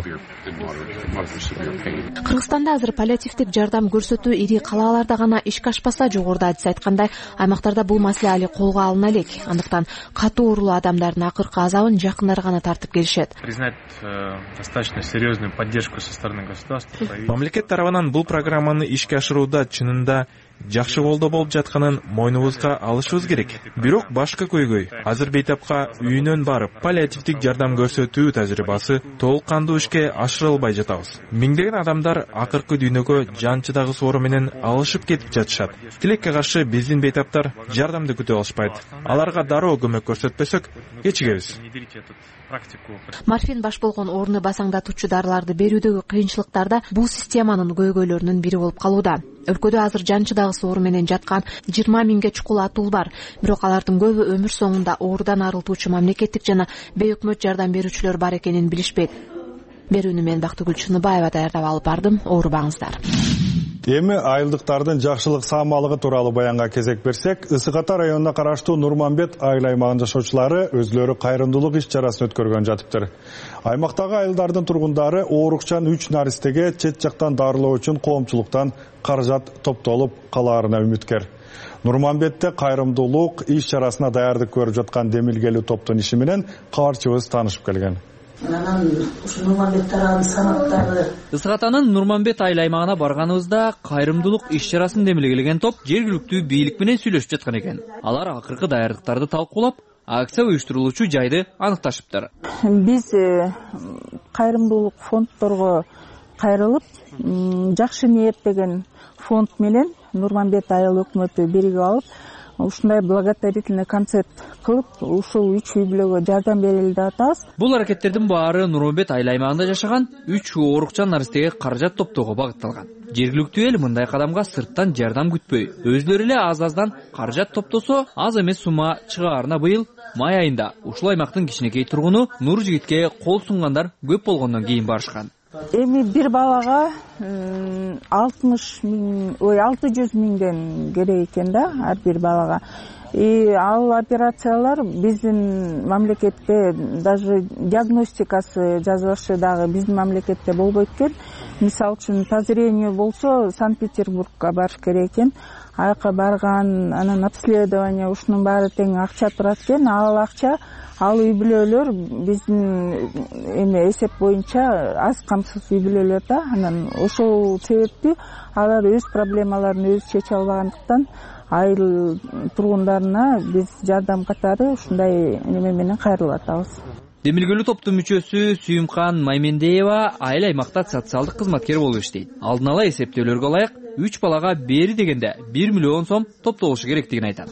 Кыргызстанда азыр паллиативдик жардам көрсөтүү ири калаларда гана ишке ашпаса, жогоруда адис айткандай, аймактарда бул маселе али колго алына элек. Андыктан катуу оорулуу адамдардын акыркы азабын жакындары гана тартып келишет. Признать достаточно серьезную поддержку со стороны государства. Мамлекет тарабынан бул программаны ишке ашырууда чынында жакшы колдоо болуп жатканын мойнубузга алышыбыз керек. Бирок башка көйгөй, азыр бейтапка үйүнөн барып, паллиативдик жардам көрсөтүү тажрыйбасы толук кандуу ишке ашырылбай жатабыз. Миңдеген адамдар акыркы дүйнөгө жан чыдагыс оору менен алышып кетип жатышат. Тилекке каршы биздин бейтаптар жардамды күтө алышпайт. Аларга дароо көмөк көрсөтпөсөк, кечигебиз. Морфин баш болгон ооруну басаңдатуучу дарыларды берүүдөгү кыйынчылыктар да бул системанын көйгөйлөрүнүн бири болуп калууда. Өлкөдө азыр жанчыдагы оору менен жаткан 20 миңге чукул атуу бар. Бирок алардын көбү өмүр соңунда оорудан арылтуучу мамлекеттик жана бейөкмөт жардам берүүчүлөр бар экенин билишпейт. Берүүнү мен Бактыгүл Чыныбаева даярдап алып бардым. Оорубаңыздар. Эми айылдыктардын жакшылык саамалыгы тууралуу баянга кезек берсек, Ысык Ата районуна караштуу Нурманбет айыл аймагынын жашоочулары өзлөрү кайрымдуулук иш-чарасын өткөргөн жатыптыр. Аймактагы айылдардын тургундары оорукчан 3 наристеге чет жактан дарылоо үчүн коомчулуктан каражат топтолуп калаарына үмүткер. Нурманбетте кайрымдуулук иш-чарасына даярдык көрүп жаткан демилгелүү топтун иши менен кабарчыбыз таанышып келген. Ысык Атанын Нурманбет айыл аймагына барганыбызда кайрымдуулук иш-чарасын демилгелеген топ жергиликтүү бийлик менен сүйлөшүп жаткан экен. Алар акыркы даярдыктарды талкуулап, акция уюштурулуучу жайды аныкташыптыр. Биз кайрымдуулук фонддорго кайрылып, жакшы ниет деген фонд менен Нурманбет айыл өкмөтү биригип алып, ушундай благотворительный концерт кылып, ушул 3 үй бүлөгө жардам берели деп атабыз. Бул аракеттердин баары Нурманбет айыл аймагында жашаган 3 оорукчан наристеге каражат топтоого багытталган. Жергиликтүү эл мындай кадамга сырттан жардам күтпөй, өзлөрү эле аз-аздан каражат топтосо, аз эмес сума чыгаарына быйыл май айында ушул аймактын кичинекей тургуну Нур Жигитке кол сунгандар көп болгондон кийин барышкан. Эми бир балага 600 миңден керек экен да, ар бир балага. Ал операциялар биздин мамлекетте даже диагностикасы жазбашы дагы биздин мамлекетте болбойт экен. Мисалы үчүн по зрению болсо Санкт-Петербургка барыш керек экен. Аяка барган, анан обследование ушунун баары тең акча турат экен. Ал акча ал үй бүлөлөр биздин эсеп боюнча аз камсыз үй бүлөлөр да. Анан ошол себептүү алар өз проблемаларын өзү чече албагандыктан айыл тургундарына биз жардам катары ушундай неме менен кайрылып атабыз. Демилгелүү топтун мүчөсү Сүйүмкан Маймендеева айыл аймакта социалдык кызматкер болуп иштейт. Алдын ала эсептөөлөргө ылайык 3 балага бери дегенде 1 миллион сом топтолушу керектигин айтат.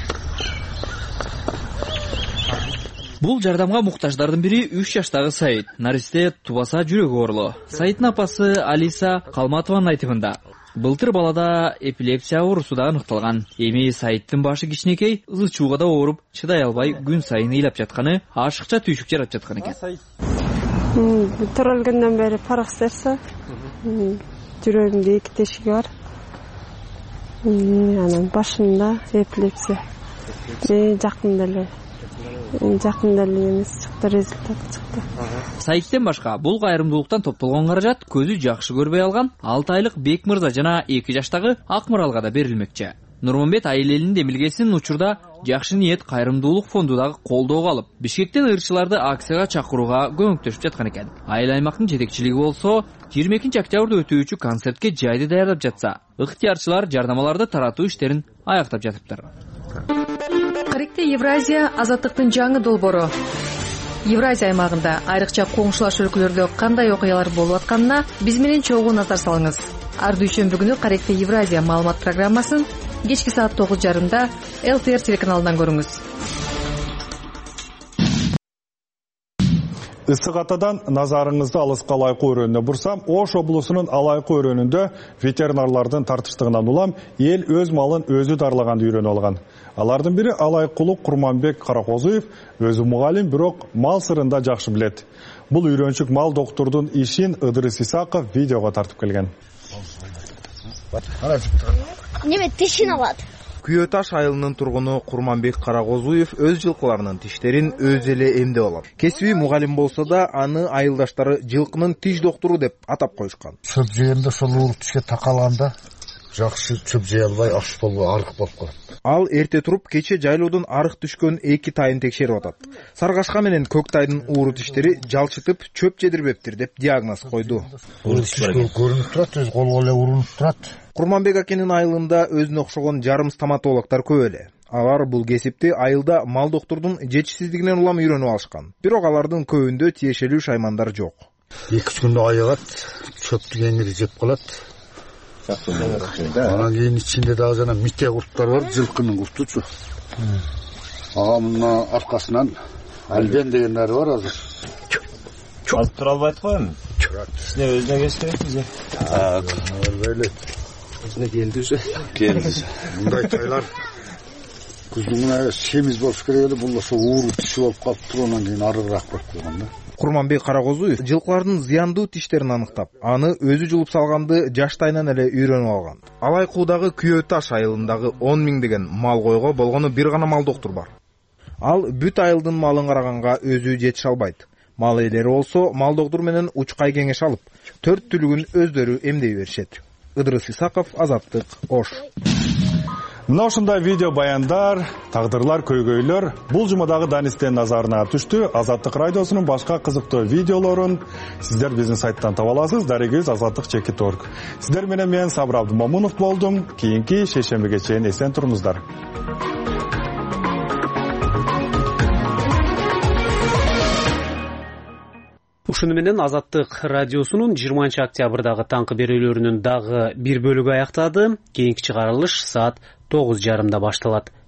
Бул жардамга муктаждардын бири 3 жаштагы Саид. Наристе тубаса жүрөгү оорулуу. Саидтин апасы Алиса Калматованын айтымында былтыр балада эпилепсия оорусу да аныкталган. Эми Саидтин башы кичинекей, ызы чууга да ооруп, чыдай албай күн сайын ыйлап жатканы, ашыкча түйшүк жаратып жаткан экен. Төрөлгөндөн бери парак серсе, жүрөгүмдө 2 тешиги бар. Анан башында эпилепсия. Жакында эле эмес чыкты, результат чыкты. Саидтен башка бул кайрымдуулуктан топтолгон каражат көзү жакшы көрбөй алган 6 айлык Бек мырза жана 2 жаштагы Акмыралга да берилмекчи. Нурманбет айыл элинин демилгесин учурда жакшы ниет кайрымдуулук фонду дагы колдоого алып, Бишкектен ырчыларды акцияга чакырууга көмөктөшүп жаткан экен. Айыл аймактын жетекчилиги болсо 22 октябрда өтүүчү концертке жайды даярдап жатса, ыктыярчылар жардамаларды таратуу иштерин аяктап жатыптыр. Каректе Евразия азаттыктын жаңы долбоору. Евразия аймагында айрыкча коңшулаш өлкөлөрдө кандай окуялар болуп атканына биз менен чогуу назар салыңыз. Ар дүйшөмбү күнү Каректе Евразия маалымат программасын кечки саат 9:30 ЛТР телеканалынан көрүңүз. Ысык Атадан назарыңызды алыска Алайкы өрөөнүнө бурсам, Ош облусунун Алайкы өрөөнүндө ветеринарлардын тартыштыгынан улам эл өз малын өзү дарлаганды үйрөнүп алган. Алардын бири Алайкулук Курманбек Каракозуев, өзү мугалим, бирок мал сырында жакшы билет. Бул үйрөнчүк мал доктурдун ишин Ыдырыс Исаков видеого тартып келген. Неме тишин алат? Күйө Таш айылынын тургуну Курманбек Каракозуев өз жылкыларынын тиштерин өзү эле эмдеп алат. Кесиби мугалим болсо да, аны айылдаштары жылкынын тиш доктору деп атап коюшкан. Чөп жегенде сол уурук тишке такалганда жакшы чөп жей албай, аш болбой, арык болуп калат. Ал эрте туруп кече жайлоодон арык түшкөн 2 тайын текшерип атат. Саргашка менен көк тайдын ууру тиштери жалчытып чөп жедирбептир деп диагноз койду. Ууру тиш көрүнүп турат, өз колго эле урунуп турат. Курманбек акенин айылында өзүнө окшогон жарым стоматологдор көп эле. Алар бул кесипти айылда мал доктурдун жетишсиздигинен улам үйрөнүп алышкан. Бирок алардын көбүндө тиешелүү шаймандар жок. 2-3 күндө айыгат, чөптү кеңири жеп калат. Анан кийин ичинде дагы жана мите курттар бар, жылкынын куртучу. Ага мына аркасынан альбен деген дары бар азыр. Алып тура албайт го эми. Сине өзүнө кеш керек бизге. өзүнө келди уже. Мындай тайлар күздүн мына семиз болуш керек эле, бул ошо ууру тиши болуп калыптыр, анан кийин арыраак болуп калган да. Курманбек Карагозуев жылкылардын зыяндуу тиштерин аныктап, аны өзү жулуп салганды жаштайынан эле үйрөнүп алган. Алайкуудагы Күйөө таш айылындагы 10 миңдеген мал койго болгону бир гана мал доктур бар. Ал бүт айылдын малын караганга өзү жетише албайт. Мал ээлери болсо мал доктур менен учкай кеңеш алып, 4 түлүгүн өздөрү эмдей беришет. Ыдырыс Исаков, Азаттык, Ош. Мына ушундай видео баяндар, тагдырлар, көйгөйлөр бул жумадагы Данистен назарына түштү. Азаттык радиосунун башка кызыктуу видеолорун сиздер биздин сайттан таба аласыз. Дарегиз azattik.org. Сиздер менен мен Сабыр Абдымомунов болдум. Кийинки шейшембиге чейин эсен туруңуздар. Ушуну менен Азаттык радиосунун 20 октябрдагы таңкы берүүлөрүнүн дагы бир бөлүгү аяктады. Кийинки чыгарылыш саат 9:30 башталат.